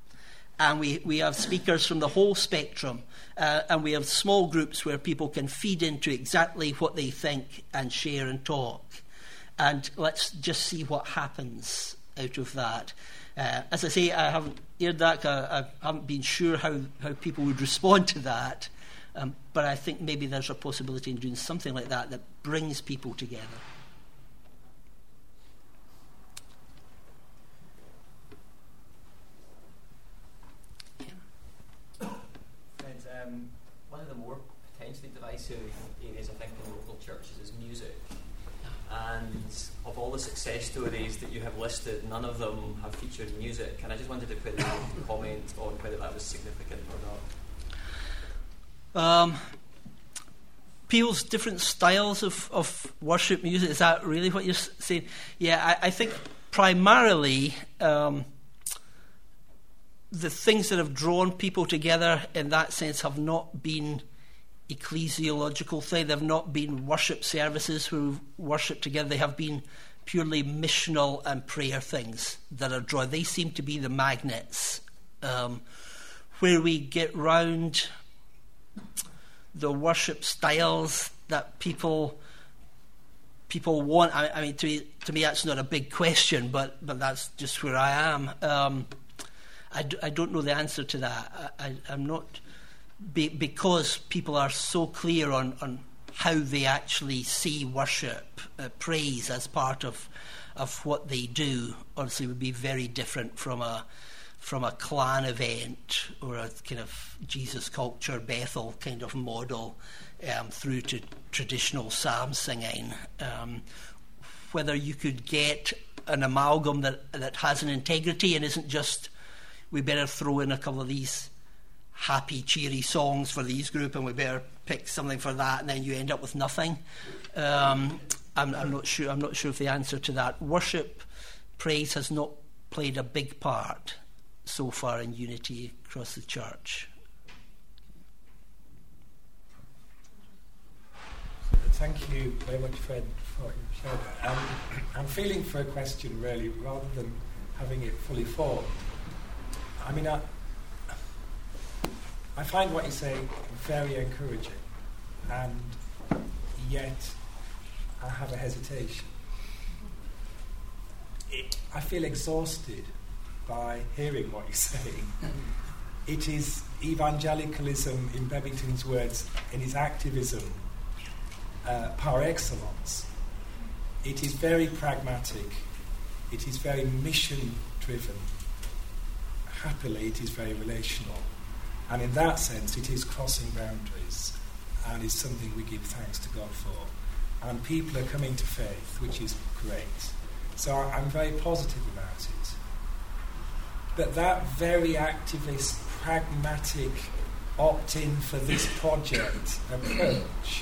And we, we have speakers from the whole spectrum, uh, and we have small groups where people can feed into exactly what they think and share and talk. And let's just see what happens out of that. Uh, as I say, I haven't heard that, I, I haven't been sure how, how people would respond to that. Um, but I think maybe there's a possibility in doing something like that that brings people together. And um, one of the more potentially divisive areas, I think, in local churches is music. And of all the success stories that you have listed, none of them have featured music. And I just wanted to put a comment on whether that was significant or not. Um, People's different styles of, of worship music, is that really what you're saying? Yeah, I, I think primarily um, the things that have drawn people together in that sense have not been ecclesiological things. They have not been worship services who worship together. They have been purely missional and prayer things that are drawn. They seem to be the magnets. Um, where we get round the worship styles that people people want. I, I mean, to me, to me, that's not a big question, but but that's just where I am. Um, I, d- I don't know the answer to that. I, I, I'm not be, because people are so clear on, on how they actually see worship, uh, praise as part of of what they do. Obviously, would be very different from a from a clan event or a kind of Jesus Culture Bethel kind of model um, through to traditional psalm singing. Um, whether you could get an amalgam that, that has an integrity and isn't just, we better throw in a couple of these happy, cheery songs for these group and we better pick something for that, and then you end up with nothing. Um, I'm, I'm not sure. I'm not sure if the answer to that. Worship, praise has not played a big part so far in unity across the church. Thank you very much, Fred, for sharing that. Um, I'm feeling for a question, really, rather than having it fully formed. I mean, I, I find what you say very encouraging, and yet I have a hesitation. It, I feel exhausted by hearing what you're saying. It is evangelicalism, in Bevington's words, in its activism uh, par excellence. It is very pragmatic. It is very mission-driven. Happily, it is very relational. And in that sense, it is crossing boundaries and is something we give thanks to God for. And people are coming to faith, which is great. So I'm very positive about it. But that very activist, pragmatic, opt-in for this project approach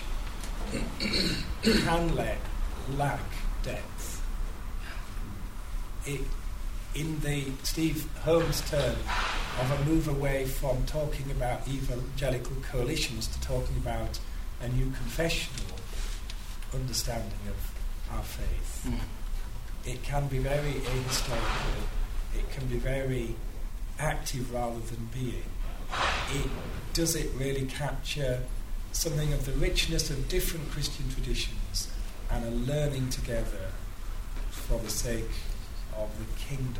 can let lack depth. It, in the Steve Holmes term of a move away from talking about evangelical coalitions to talking about a new confessional understanding of our faith, mm. it can be very ahistorical. It can be very active rather than being. It, does it really capture something of the richness of different Christian traditions and a learning together for the sake of the kingdom?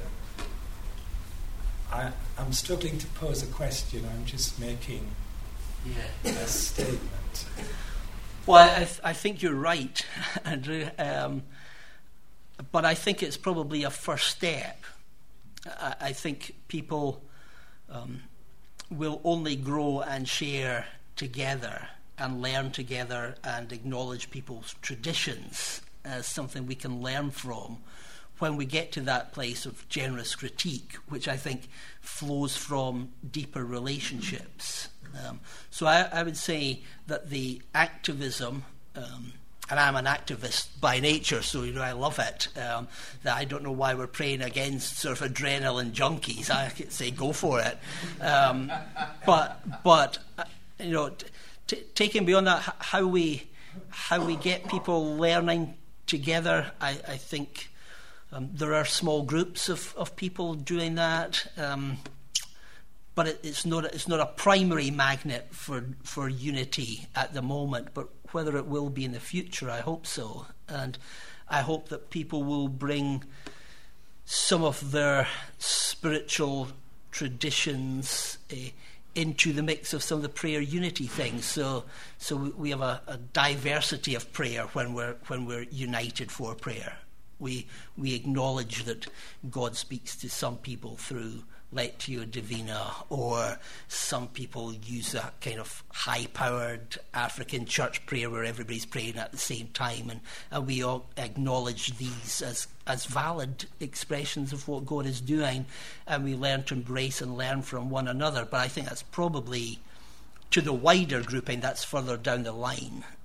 I, I'm struggling to pose a question. I'm just making yeah. a statement. Well, I, th- I think you're right, Andrew. Um, but I think it's probably a first step. I, I think people um, will only grow and share together and learn together and acknowledge people's traditions as something we can learn from when we get to that place of generous critique, which I think flows from deeper relationships. Um, so I, I would say that the activism, um, and I'm an activist by nature, so you know I love it, um, that I don't know why we're praying against sort of adrenaline junkies. I could say go for it. Um, but, but uh, you know, t- t- taking beyond that, h- how we how we get people learning together, I, I think um, there are small groups of, of people doing that. Um, But it, it's not a, it's not a primary magnet for for unity at the moment. But whether it will be in the future, I hope so. And I hope that people will bring some of their spiritual traditions uh, into the mix of some of the prayer unity things. So so we, we have a, a diversity of prayer when we're when we're united for prayer. We we acknowledge that God speaks to some people through Lectio Divina, or some people use that kind of high-powered African church prayer where everybody's praying at the same time, and, and we all acknowledge these as, as valid expressions of what God is doing, and we learn to embrace and learn from one another. But I think that's probably, to the wider grouping, that's further down the line.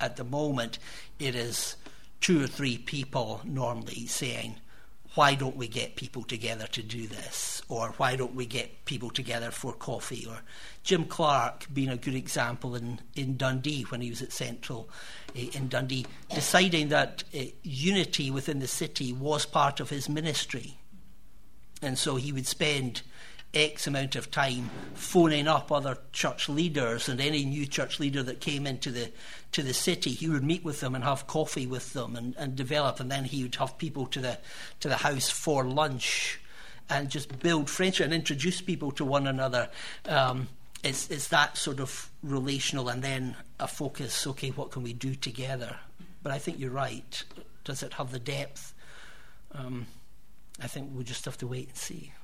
at the moment, it is two or three people normally saying, why don't we get people together to do this? Or why don't we get people together for coffee? Or Jim Clark being a good example in, in Dundee when he was at Central uh, in Dundee, deciding that uh, unity within the city was part of his ministry. And so he would spend X amount of time phoning up other church leaders, and any new church leader that came into the to the city, he would meet with them and have coffee with them and, and develop, and then he would have people to the to the house for lunch and just build friendship and introduce people to one another. Um, it's it's that sort of relational, and then a focus, okay, what can we do together? But I think you're right. Does it have the depth? Um, I think we'll just have to wait and see.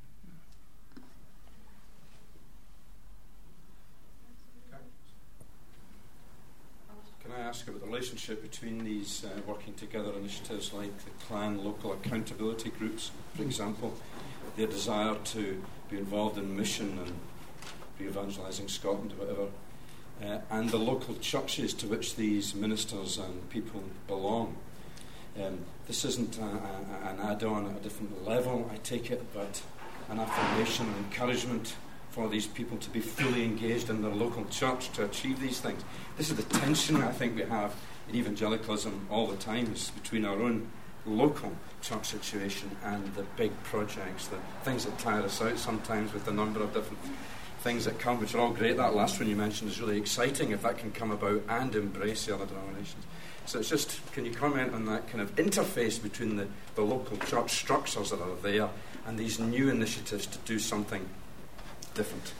Can I ask about the relationship between these uh, working together initiatives like the Clan local accountability groups, for example, their desire to be involved in mission and re-evangelising Scotland or whatever, uh, and the local churches to which these ministers and people belong? Um, this isn't a, a, an add-on at a different level, I take it, but an affirmation and encouragement for these people to be fully engaged in their local church to achieve these things. This is the tension I think we have in evangelicalism all the time, is between our own local church situation and the big projects, the things that tire us out sometimes with the number of different things that come, which are all great. That last one you mentioned is really exciting if that can come about and embrace the other denominations. So it's just, can you comment on that kind of interface between the, the local church structures that are there and these new initiatives to do something different?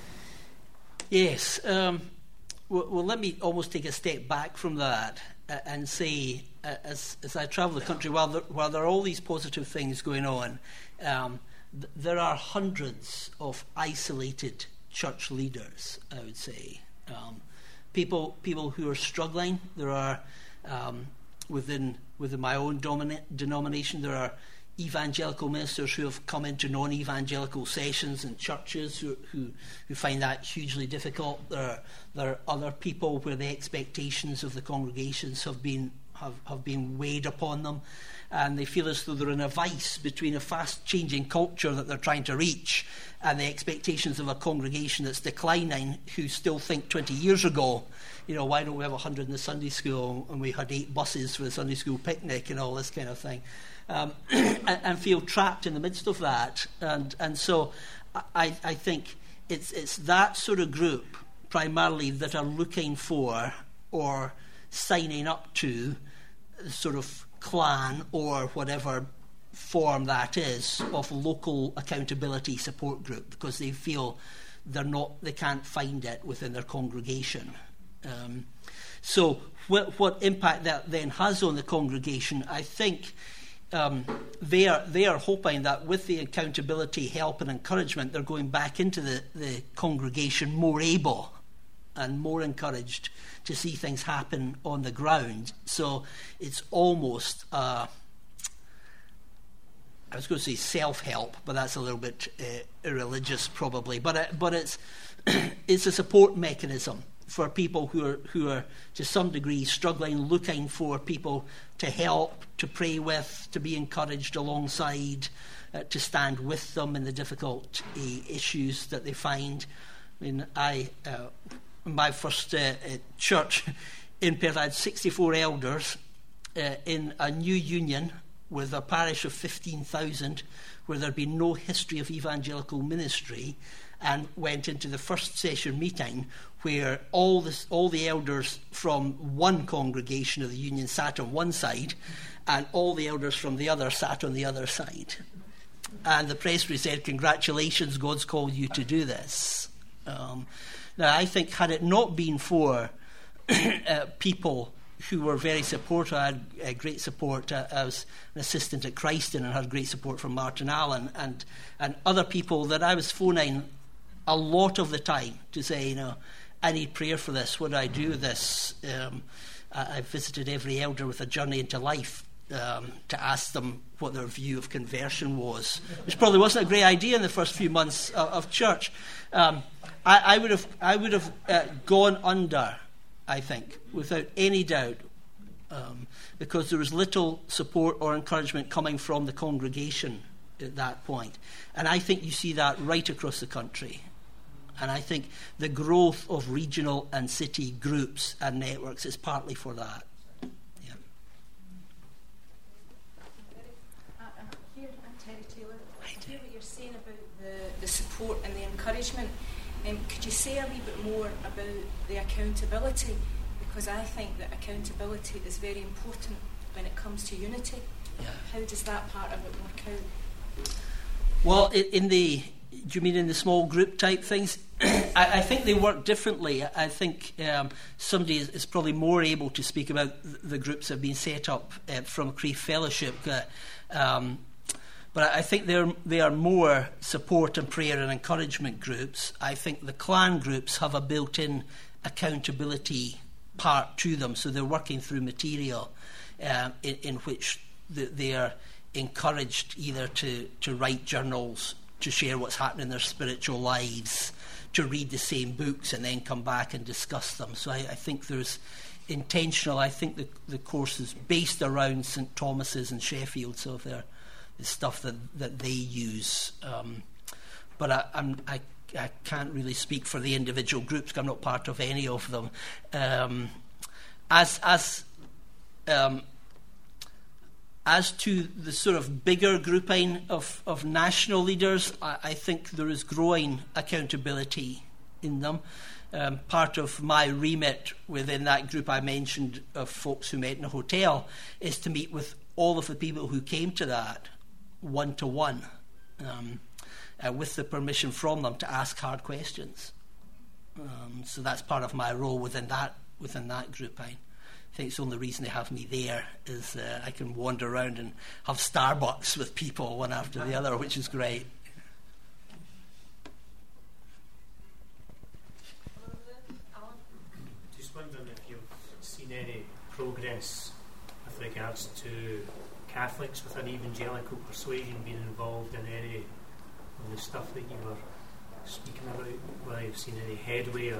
Yes. Um, well, well, let me almost take a step back from that uh, and say, uh, as, as I travel the country, while there, while there are all these positive things going on, um, th- there are hundreds of isolated church leaders, I would say. Um, people, people who are struggling. There are, um, within, within my own domina- denomination, there are evangelical ministers who have come into non-evangelical sessions in churches who, who, who find that hugely difficult. There are, there are other people where the expectations of the congregations have been have, have been weighed upon them, and they feel as though they're in a vice between a fast-changing culture that they're trying to reach and the expectations of a congregation that's declining, who still think twenty years ago, you know, why don't we have one hundred in the Sunday school, and we had eight buses for the Sunday school picnic and all this kind of thing. Um, and, and feel trapped in the midst of that, and and so I, I think it's it's that sort of group primarily that are looking for or signing up to sort of clan or whatever form that is of local accountability support group, because they feel they're not they can't find it within their congregation. Um, so what what impact that then has on the congregation, I think. Um, they are they are hoping that with the accountability, help and encouragement, they're going back into the, the congregation more able and more encouraged to see things happen on the ground. So it's almost, uh, I was going to say self-help, but that's a little bit uh, irreligious probably. But uh, but it's it's a support mechanism for people who are who are to some degree struggling, looking for people to help, to pray with, to be encouraged alongside, uh, to stand with them in the difficult uh, issues that they find. I mean, I uh, my first uh, uh, church in Perth, I had sixty-four elders uh, in a new union with a parish of fifteen thousand, where there had been no history of evangelical ministry, and went into the first session meeting where all, this, all the elders from one congregation of the union sat on one side and all the elders from the other sat on the other side. And the presbytery said, "Congratulations, God's called you to do this." Um, now, I think had it not been for uh, people who were very supportive, I had uh, great support. Uh, I was an assistant at Christen and had great support from Martin Allen and, and other people that I was phoning a lot of the time to say, you know, I need prayer for this. What do I do with this? Um, I, I visited every elder with a journey into life um, to ask them what their view of conversion was, which probably wasn't a great idea in the first few months of, of church. Um, I, I would have, I would have uh, gone under I think, without any doubt, um, because there was little support or encouragement coming from the congregation at that point. And I think you see that right across the country. And I think the growth of regional and city groups and networks is partly for that. Yeah. Uh, uh, here, I'm Terry Taylor. I hear what you're saying about the, the support and the encouragement. Um, could you say a wee bit more about the accountability? Because I think that accountability is very important when it comes to unity. Yeah. How does that part of it work out? Well, in the, do you mean in the small group type things? I, I think they work differently. I think um, somebody is, is probably more able to speak about the groups that have been set up uh, from Crieff Fellowship. Uh, um, but I think they're, they are more support and prayer and encouragement groups. I think the clan groups have a built-in accountability part to them, so they're working through material um, in, in which the, they are encouraged either to, to write journals, to share what's happening in their spiritual lives, to read the same books and then come back and discuss them. So I, I think there's intentional, I think the, the course is based around St Thomas's and Sheffield, so there is stuff that, that they use. Um, but I, I'm, I I can't really speak for the individual groups, because I'm not part of any of them. Um, as as um, as to the sort of bigger grouping of, of national leaders, I, I think there is growing accountability in them. Um, part of my remit within that group I mentioned of folks who met in a hotel is to meet with all of the people who came to that one-to-one. Um, Uh, with the permission from them to ask hard questions. Um, so that's part of my role within that within that group. I think it's the only reason they have me there is uh, I can wander around and have Starbucks with people one after the other, which is great. Just wondering if you've seen any progress with regards to Catholics with an evangelical persuasion being involved in any of the stuff that you were speaking about, whether you've seen any headway or,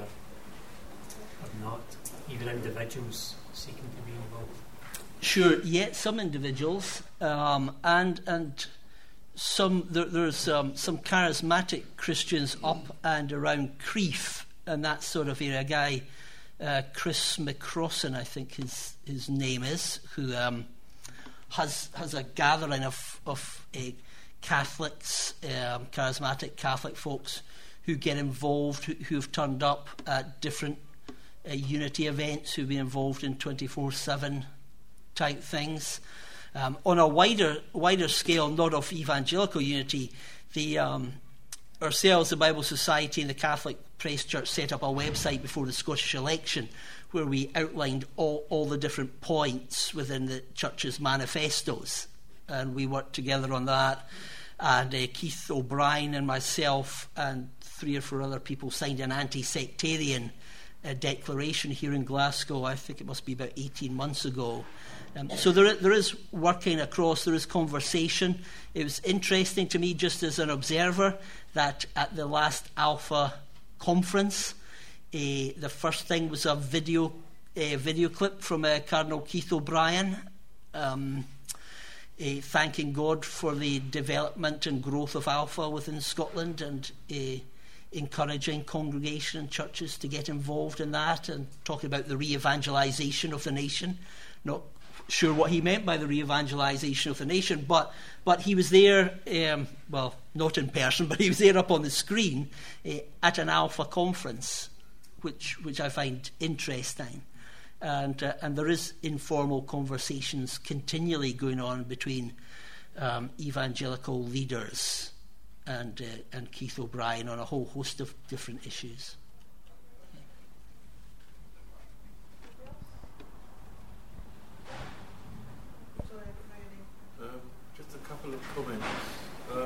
or not, even individuals seeking to be involved. Sure, yeah, some individuals, um, and and some there, there's um, some charismatic Christians up and around Crieff and that sort of area. A guy, uh, Chris McCrossan, I think his his name is, who um, has has a gathering of of a Catholics, um, charismatic Catholic folks who get involved, who, who have turned up at different uh, unity events, who've been involved in twenty-four seven type things. Um, on a wider wider scale, not of evangelical unity, the um, ourselves, the Bible Society and the Catholic Press Church set up a website before the Scottish election where we outlined all, all the different points within the church's manifestos. And we worked together on that. And uh, Keith O'Brien and myself and three or four other people signed an anti-sectarian uh, declaration here in Glasgow. I think it must be about eighteen months ago. Um, so there, there is working across, there is conversation. It was interesting to me, just as an observer, that at the last Alpha conference, uh, the first thing was a video, uh, video clip from uh, Cardinal Keith O'Brien, um, Uh, thanking God for the development and growth of Alpha within Scotland, and uh, encouraging congregation and churches to get involved in that, and talking about the re-evangelisation of the nation. Not sure what he meant by the re-evangelisation of the nation, but but he was there, um, well, not in person, but he was there up on the screen uh, at an Alpha conference, which which I find interesting. And, uh, and there is informal conversations continually going on between um, evangelical leaders and, uh, and Keith O'Brien on a whole host of different issues. Uh, just a couple of comments. Uh,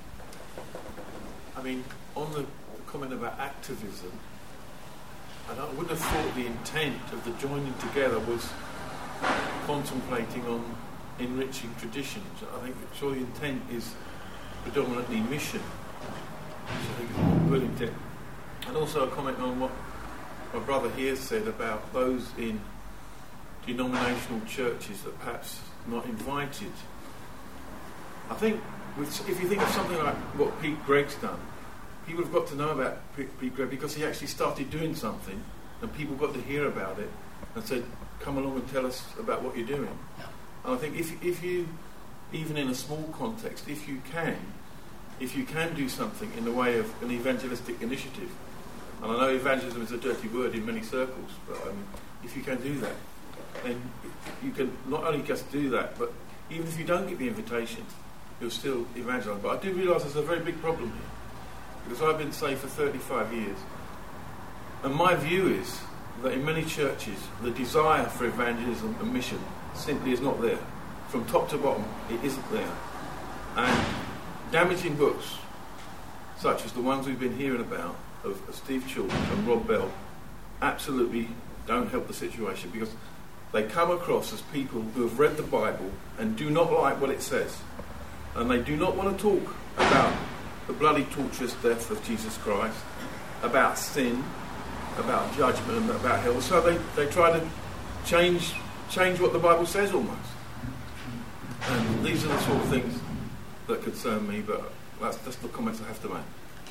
I mean, on the, the comment about activism, and I wouldn't have thought the intent of the joining together was contemplating on enriching traditions. I think sure the intent is predominantly mission, which I think is more good intent. And also a comment on what my brother here said about those in denominational churches that perhaps not invited. I think with, if you think of something like what Pete Gregg's done, people have got to know about Pete Gregg because he actually started doing something and people got to hear about it and said, come along and tell us about what you're doing. Yeah. And I think if, if you, even in a small context, if you can, if you can do something in the way of an evangelistic initiative, and I know evangelism is a dirty word in many circles, but um, if you can do that, then you can not only just do that, but even if you don't get the invitation, you'll still evangelise. But I do realise there's a very big problem here, because I've been saved for thirty-five years, and my view is that in many churches, the desire for evangelism and mission simply is not there. From top to bottom, it isn't there. And damaging books, such as the ones we've been hearing about, of Steve Chilton and Rob Bell, absolutely don't help the situation, because they come across as people who have read the Bible and do not like what it says. And they do not want to talk about the bloody torturous death of Jesus Christ, about sin, about judgment, and about hell. So they, they try to change change what the Bible says almost. And these are the sort of things that concern me, but that's just the comments I have to make.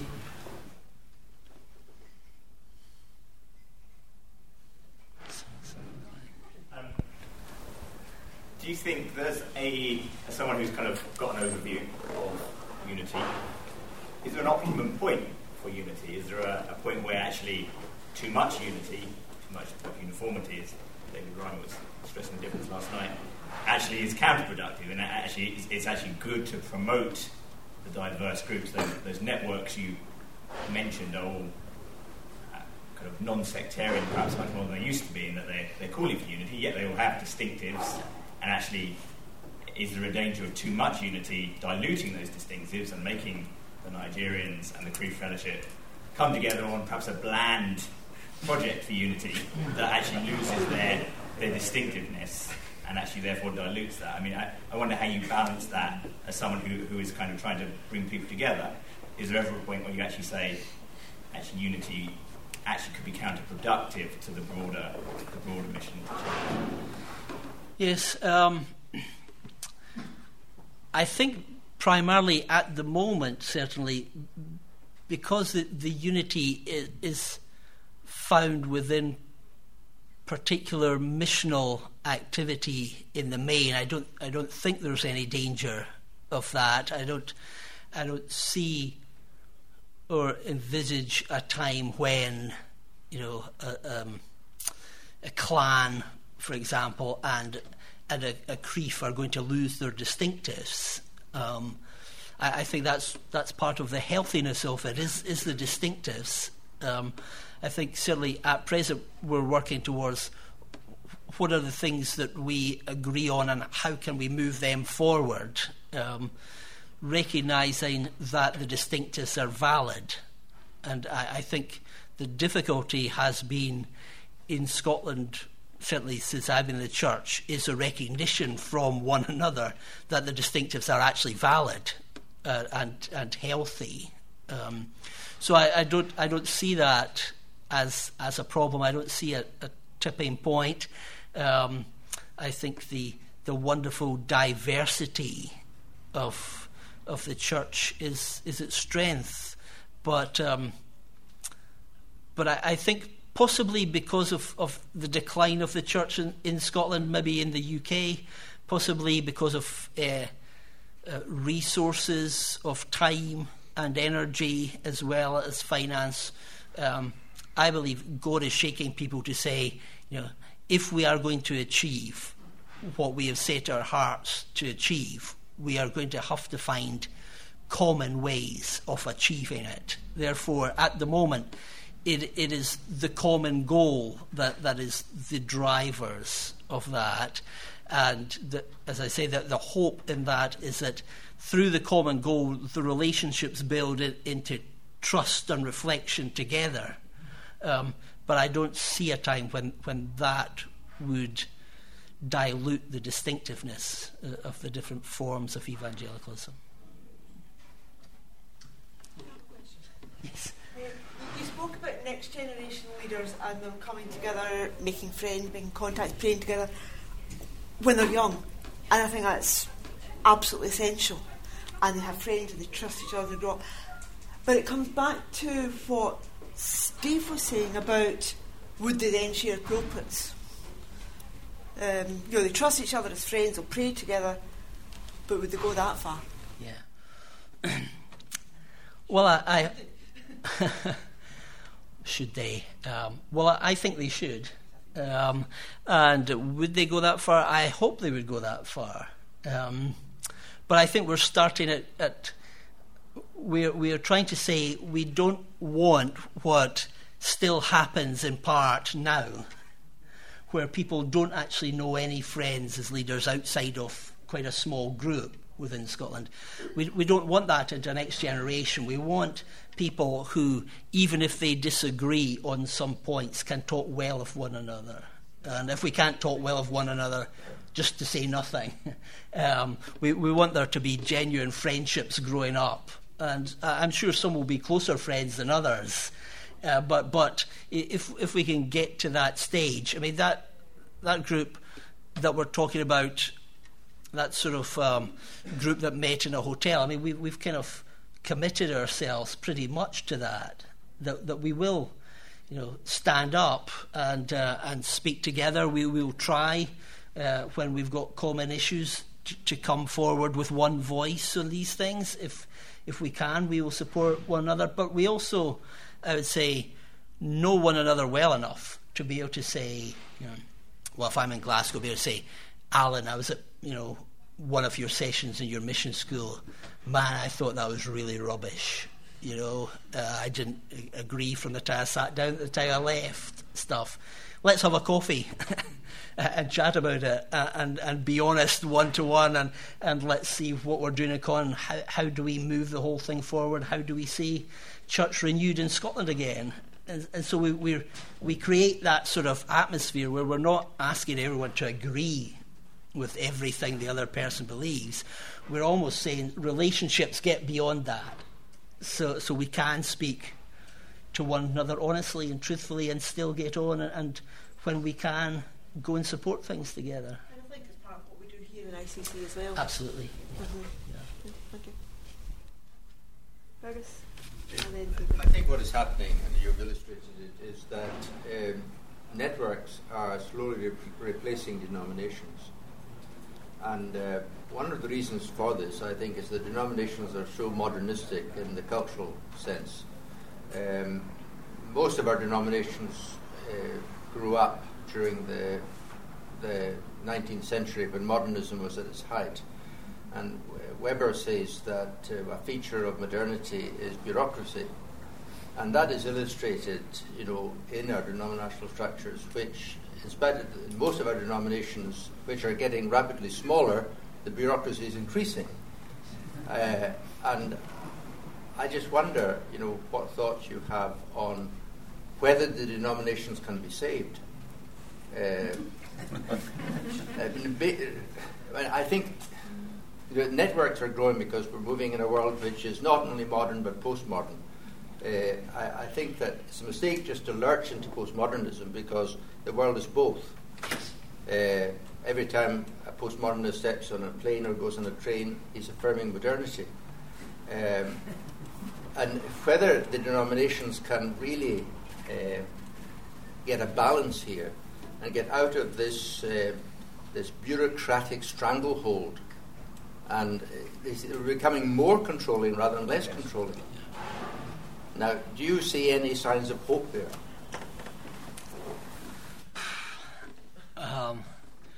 Um, do you think there's a, as someone who's kind of got an overview of unity, is there an optimum point for unity? Is there a, a point where actually too much unity, too much uniformity, as David Ryan was stressing the difference last night, actually is counterproductive, and actually it's, it's actually good to promote the diverse groups? Those, those networks you mentioned are all uh, kind of non-sectarian, perhaps much more than they used to be, in that they're, they're calling for unity, yet they all have distinctives, and actually is there a danger of too much unity diluting those distinctives and making the Nigerians and the Cree Fellowship come together on perhaps a bland project for unity that actually loses their, their distinctiveness and actually therefore dilutes that? I mean, I, I wonder how you balance that as someone who, who is kind of trying to bring people together. Is there ever a point where you actually say, actually unity actually could be counterproductive to the broader, the broader mission? Yes, um, I think primarily at the moment, certainly, because the, the unity is, is found within particular missional activity in the main, I don't I don't think there's any danger of that. I don't I don't see or envisage a time when, you know, a, um, a clan, for example, and and a, a Crieff are going to lose their distinctives. Um, I, I think that's that's part of the healthiness of it, is is the distinctives. Um, I think certainly at present we're working towards what are the things that we agree on and how can we move them forward, um, recognising that the distinctives are valid. And I, I think the difficulty has been in Scotland, certainly since I've been in the church, is a recognition from one another that the distinctives are actually valid uh, and and healthy. Um, so I, I don't I don't see that as as a problem. I don't see a, a tipping point. Um, I think the the wonderful diversity of of the church is is its strength, but um, but I, I think possibly because of, of the decline of the church in, in Scotland, maybe in the U K, possibly because of uh, uh, resources of time and energy as well as finance. Um, I believe God is shaking people to say, you know, if we are going to achieve what we have set our hearts to achieve, we are going to have to find common ways of achieving it. Therefore, at the moment, it, it is the common goal that, that is the drivers of that. And the, as I say, that the hope in that is that through the common goal, the relationships build it into trust and reflection together. Um, but I don't see a time when, when that would dilute the distinctiveness uh, of the different forms of evangelicalism. Yes. Um, you spoke about next generation leaders and them coming together, making friends, making contacts, praying together when they're young. And I think that's absolutely essential. And they have friends and they trust each other, they grow up. But it comes back to what Steve was saying about would they then share pulpits? Um, you know, they trust each other as friends, they'll pray together, but would they go that far? Yeah. Well, I... I should they? Um, well, I think they should. Um, and would they go that far? I hope they would go that far. Um, but I think we're starting at... at we're, we're trying to say we don't want what still happens in part now, where people don't actually know any friends as leaders outside of quite a small group within Scotland. We, we don't want that into the next generation. We want people who, even if they disagree on some points, can talk well of one another. And if we can't talk well of one another, just to say nothing. um, we, we want there to be genuine friendships growing up. And I'm sure some will be closer friends than others. Uh, but but if if we can get to that stage, I mean, that that group that we're talking about, that sort of um, group that met in a hotel, I mean, we, we've kind of committed ourselves pretty much to that, that, that we will, you know, stand up and uh, and speak together. We will try, uh, when we've got common issues, to, to come forward with one voice on these things. If if we can, we will support one another. But we also, I would say, know one another well enough to be able to say, you know, well, if I'm in Glasgow, be able to say, Alan, I was at, you know, one of your sessions in your mission school. Man, I thought that was really rubbish. You know, uh, I didn't agree from the time I sat down to the time I left. Stuff. Let's have a coffee and chat about it, uh, and and be honest one to one, and and let's see what we're doing in Con. How how do we move the whole thing forward? How do we see church renewed in Scotland again? And, and so we we we create that sort of atmosphere where we're not asking everyone to agree with everything the other person believes. We're almost saying relationships get beyond that, so so we can speak to one another honestly and truthfully and still get on, and, and when we can, go and support things together. And I think it's part of what we do here in I C C as well. Absolutely. Mm-hmm. Yeah. Yeah, thank you. Fergus? I think what is happening, and you've illustrated it, is that um, networks are slowly re- replacing denominations. And uh, one of the reasons for this, I think, is that denominations are so modernistic in the cultural sense. Um, most of our denominations uh, grew up during the, the nineteenth century when modernism was at its height. And Weber says that uh, a feature of modernity is bureaucracy. And that is illustrated, you know, in our denominational structures, which, in spite of in most of our denominations, which are getting rapidly smaller, the bureaucracy is increasing. Uh, and I just wonder, you know, what thoughts you have on whether the denominations can be saved. Uh, I think the networks are growing because we're moving in a world which is not only modern but postmodern. Uh, I, I think that it's a mistake just to lurch into postmodernism because the world is both. Uh, every time a postmodernist steps on a plane or goes on a train, he's affirming modernity. Um, and whether the denominations can really uh, get a balance here and get out of this uh, this bureaucratic stranglehold, and uh, becoming more controlling rather than less controlling. Now, do you see any signs of hope there? Um,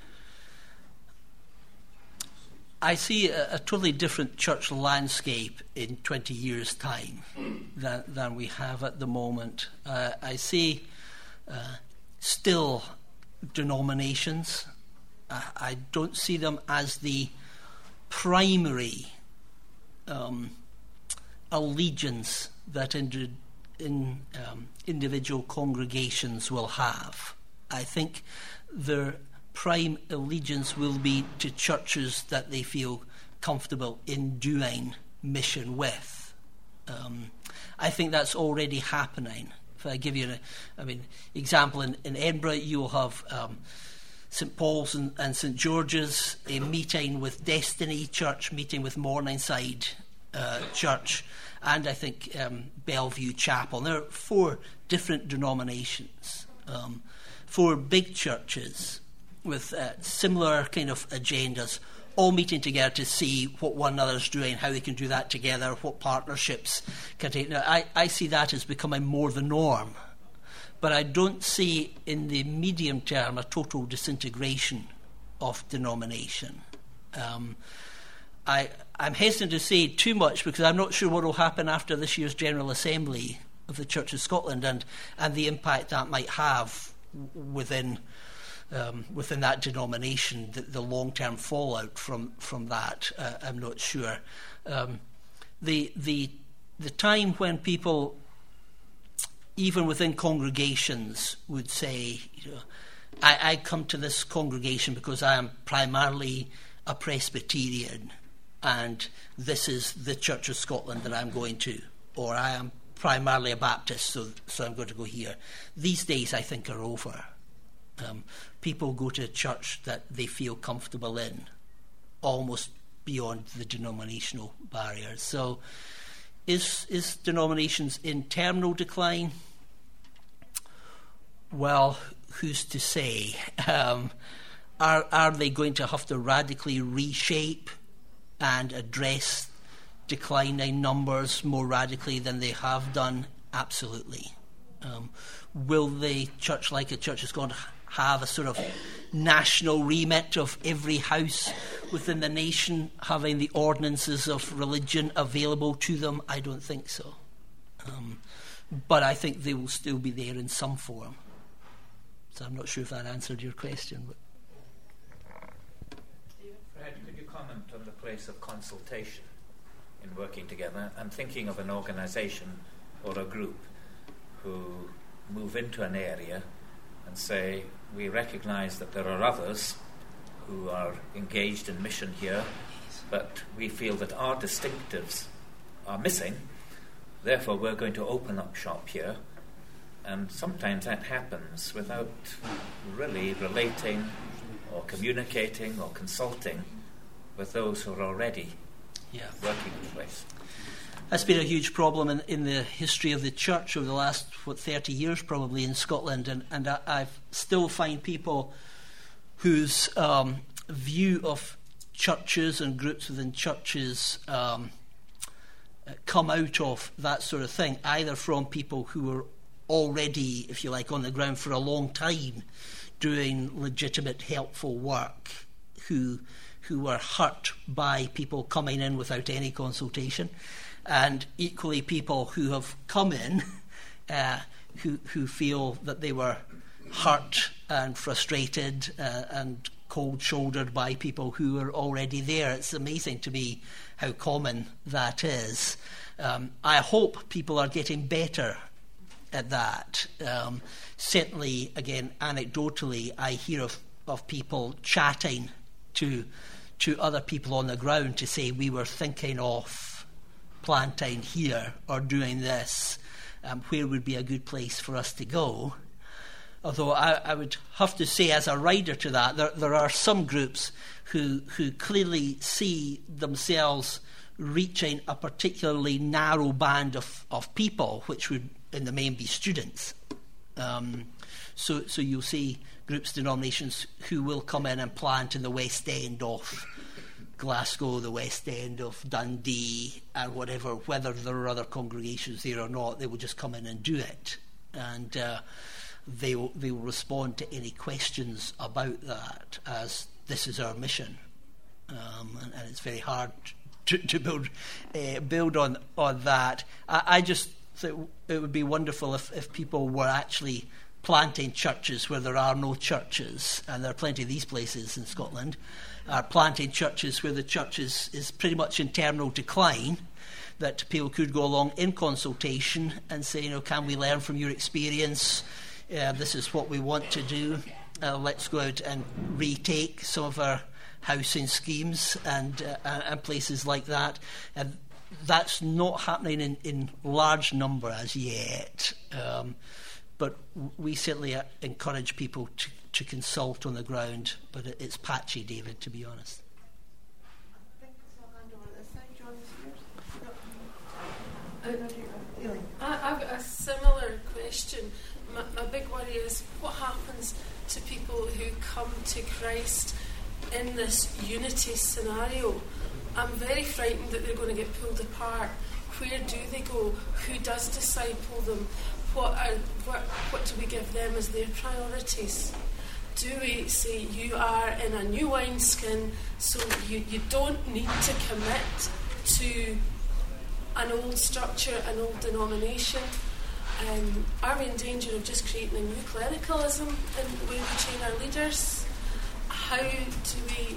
I see a, a totally different church landscape in twenty years' time than, than we have at the moment. Uh, I see uh, still denominations. Uh, I don't see them as the primary um, allegiance that in, in um, individual congregations will have. I think their prime allegiance will be to churches that they feel comfortable in doing mission with. Um, I think that's already happening If I give you an I mean, example, in, in Edinburgh, you'll have um, St Paul's and, and St George's, a meeting with Destiny Church, meeting with Morningside uh, Church, and I think um, Bellevue Chapel. And there are four different denominations, um, four big churches with uh, similar kind of agendas, all meeting together to see what one another's doing, how they can do that together, what partnerships can take. Now, I, I see that as becoming more the norm, but I don't see in the medium term a total disintegration of denomination. Um, I, I'm hesitant to say too much because I'm not sure what will happen after this year's General Assembly of the Church of Scotland and, and the impact that might have within Um, within that denomination, the, the long-term fallout from from that, uh, I'm not sure. Um, the the the time when people, even within congregations, would say, you know, I, I come to this congregation because I am primarily a Presbyterian, and this is the Church of Scotland that I'm going to, or I am primarily a Baptist, so so I'm going to go here. These days, I think, are over. Um, people go to a church that they feel comfortable in, almost beyond the denominational barriers. So is is denominations in terminal decline? Well, who's to say? Um, are, are they going to have to radically reshape and address declining numbers more radically than they have done? Absolutely. Um, will the church, like a church, is going to have a sort of national remit of every house within the nation having the ordinances of religion available to them? I don't think so. Um, but I think they will still be there in some form. So I'm not sure if that answered your question. But Fred, could you comment on the place of consultation in working together? I'm thinking of an organisation or a group who move into an area and say, we recognise that there are others who are engaged in mission here, but we feel that our distinctives are missing, therefore we're going to open up shop here. And sometimes that happens without really relating or communicating or consulting with those who are already yeah. working in the place. That's been a huge problem in, in the history of the church over the last, what, thirty years probably in Scotland. And, and I I've still find people whose um, view of churches and groups within churches um, come out of that sort of thing, either from people who are already, if you like, on the ground for a long time doing legitimate, helpful work, who who were hurt by people coming in without any consultation, and equally people who have come in uh, who who feel that they were hurt and frustrated uh, and cold-shouldered by people who are already there. It's amazing to me how common that is. Um, I hope people are getting better at that. Um, certainly, again, anecdotally, I hear of, of people chatting to to other people on the ground to say, we were thinking of planting here or doing this. Um, where would be a good place for us to go? Although I, I would have to say, as a rider to that, there, there are some groups who who clearly see themselves reaching a particularly narrow band of, of people, which would in the main be students. Um, so, so you'll see groups, denominations who will come in and plant in the West End of Glasgow, the West End of Dundee, and whatever, whether there are other congregations there or not, they will just come in and do it. And uh, they will, they will respond to any questions about that as this is our mission. Um, and, and it's very hard to, to build uh, build on, on that. I, I just think it would be wonderful if, if people were actually planting churches where there are no churches, and there are plenty of these places in Scotland, are planting churches where the church is, is pretty much in terminal decline, that people could go along in consultation and say, you know, can we learn from your experience? Uh, this is what we want to do. Uh, let's go out and retake some of our housing schemes and uh, and places like that. And that's not happening in, in large number as yet. Um, but we certainly encourage people to, to consult on the ground. But it, it's patchy, David, to be honest. I, I've got a similar question. My, my big worry is what happens to people who come to Christ in this unity scenario. I'm very frightened that they're going to get pulled apart. Where do they go? Who does disciple them? What, are, what, what do we give them as their priorities? Do we say you are in a new wineskin, so you, you don't need to commit to an old structure, an old denomination? Um, are we in danger of just creating a new clericalism in the way we train our leaders? How do we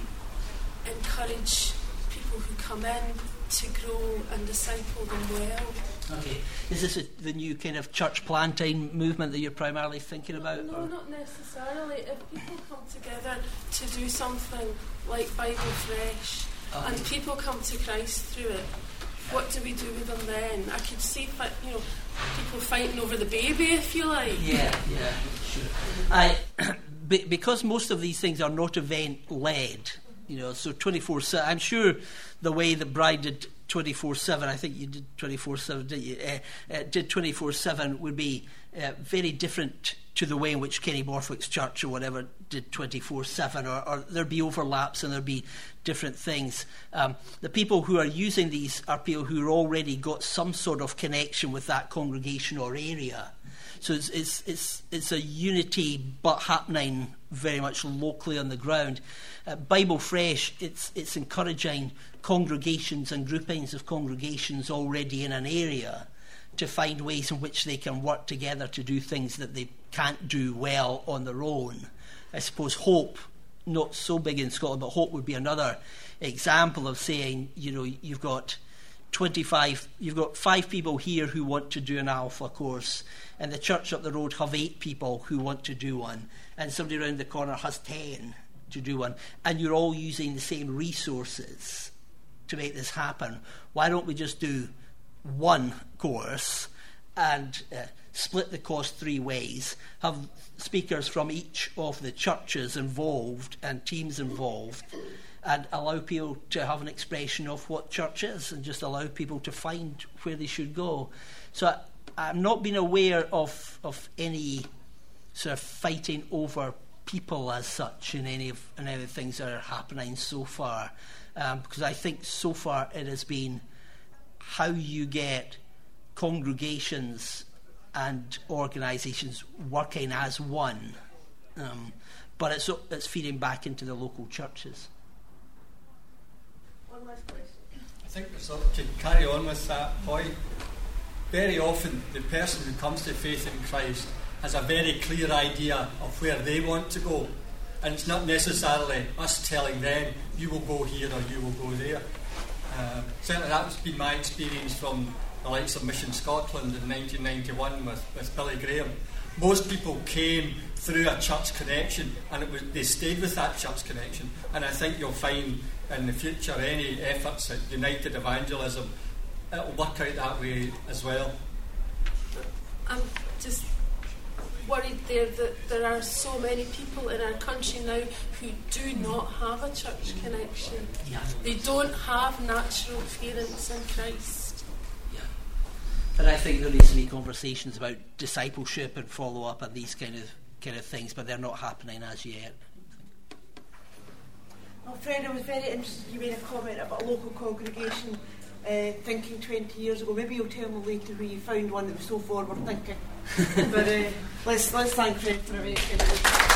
encourage people who come in to grow and disciple them well? Okay. Is this a, the new kind of church planting movement that you're primarily thinking about? No, or? Not necessarily. If people come together to do something like Bible Fresh, okay, and people come to Christ through it, what do we do with them then? I could see, you know, people fighting over the baby, if you like. Yeah, yeah, sure. I, because most of these things are not event-led, you know, so twenty-four seven, I'm sure the way that Bride did twenty-four seven, I think you did twenty-four seven, didn't you? Uh, uh, did twenty-four seven would be uh, very different to the way in which Kenny Borthwick's church or whatever did twenty-four seven, or, or there'd be overlaps and there'd be different things. Um, the people who are using these are people who already got some sort of connection with that congregation or area. So it's, it's, it's, it's a unity but happening very much locally on the ground. Uh, Bible Fresh, it's, it's encouraging congregations and groupings of congregations already in an area to find ways in which they can work together to do things that they can't do well on their own. I suppose Hope, not so big in Scotland, but Hope would be another example of saying, you know, you've got twenty-five, you've got five people here who want to do an Alpha course, and the church up the road have eight people who want to do one, and somebody around the corner has ten to do one, and you're all using the same resources to make this happen. Why don't we just do one course and uh, split the cost three ways, have speakers from each of the churches involved and teams involved, and allow people to have an expression of what church is, and just allow people to find where they should go. So I, I've not been aware of, of any sort of fighting over people as such in any of, in any of the things that are happening so far, um, because I think so far it has been how you get congregations and organisations working as one, um, but it's, it's feeding back into the local churches. One last question. I think there's sort of, to carry on with that point, very often the person who comes to faith in Christ has a very clear idea of where they want to go, and it's not necessarily us telling them you will go here or you will go there. Uh, certainly that's been my experience from the likes of Mission Scotland in nineteen ninety-one with, with Billy Graham. Most people came through a church connection, and it was, they stayed with that church connection, and I think you'll find in the future any efforts at United Evangelism, it'll work out that way as well. I'm just worried there that there are so many people in our country now who do not have a church connection. Yeah. They don't have natural parents in Christ. Yeah. But I think there needs to be conversations about discipleship and follow-up and these kind of kind of things, but they're not happening as yet. Well, Fred, I was very interested. You made a comment about a local congregation uh, thinking twenty years ago. Maybe you'll tell me later where you found one that was so forward thinking. But uh, let's let's thank Fred for a minute.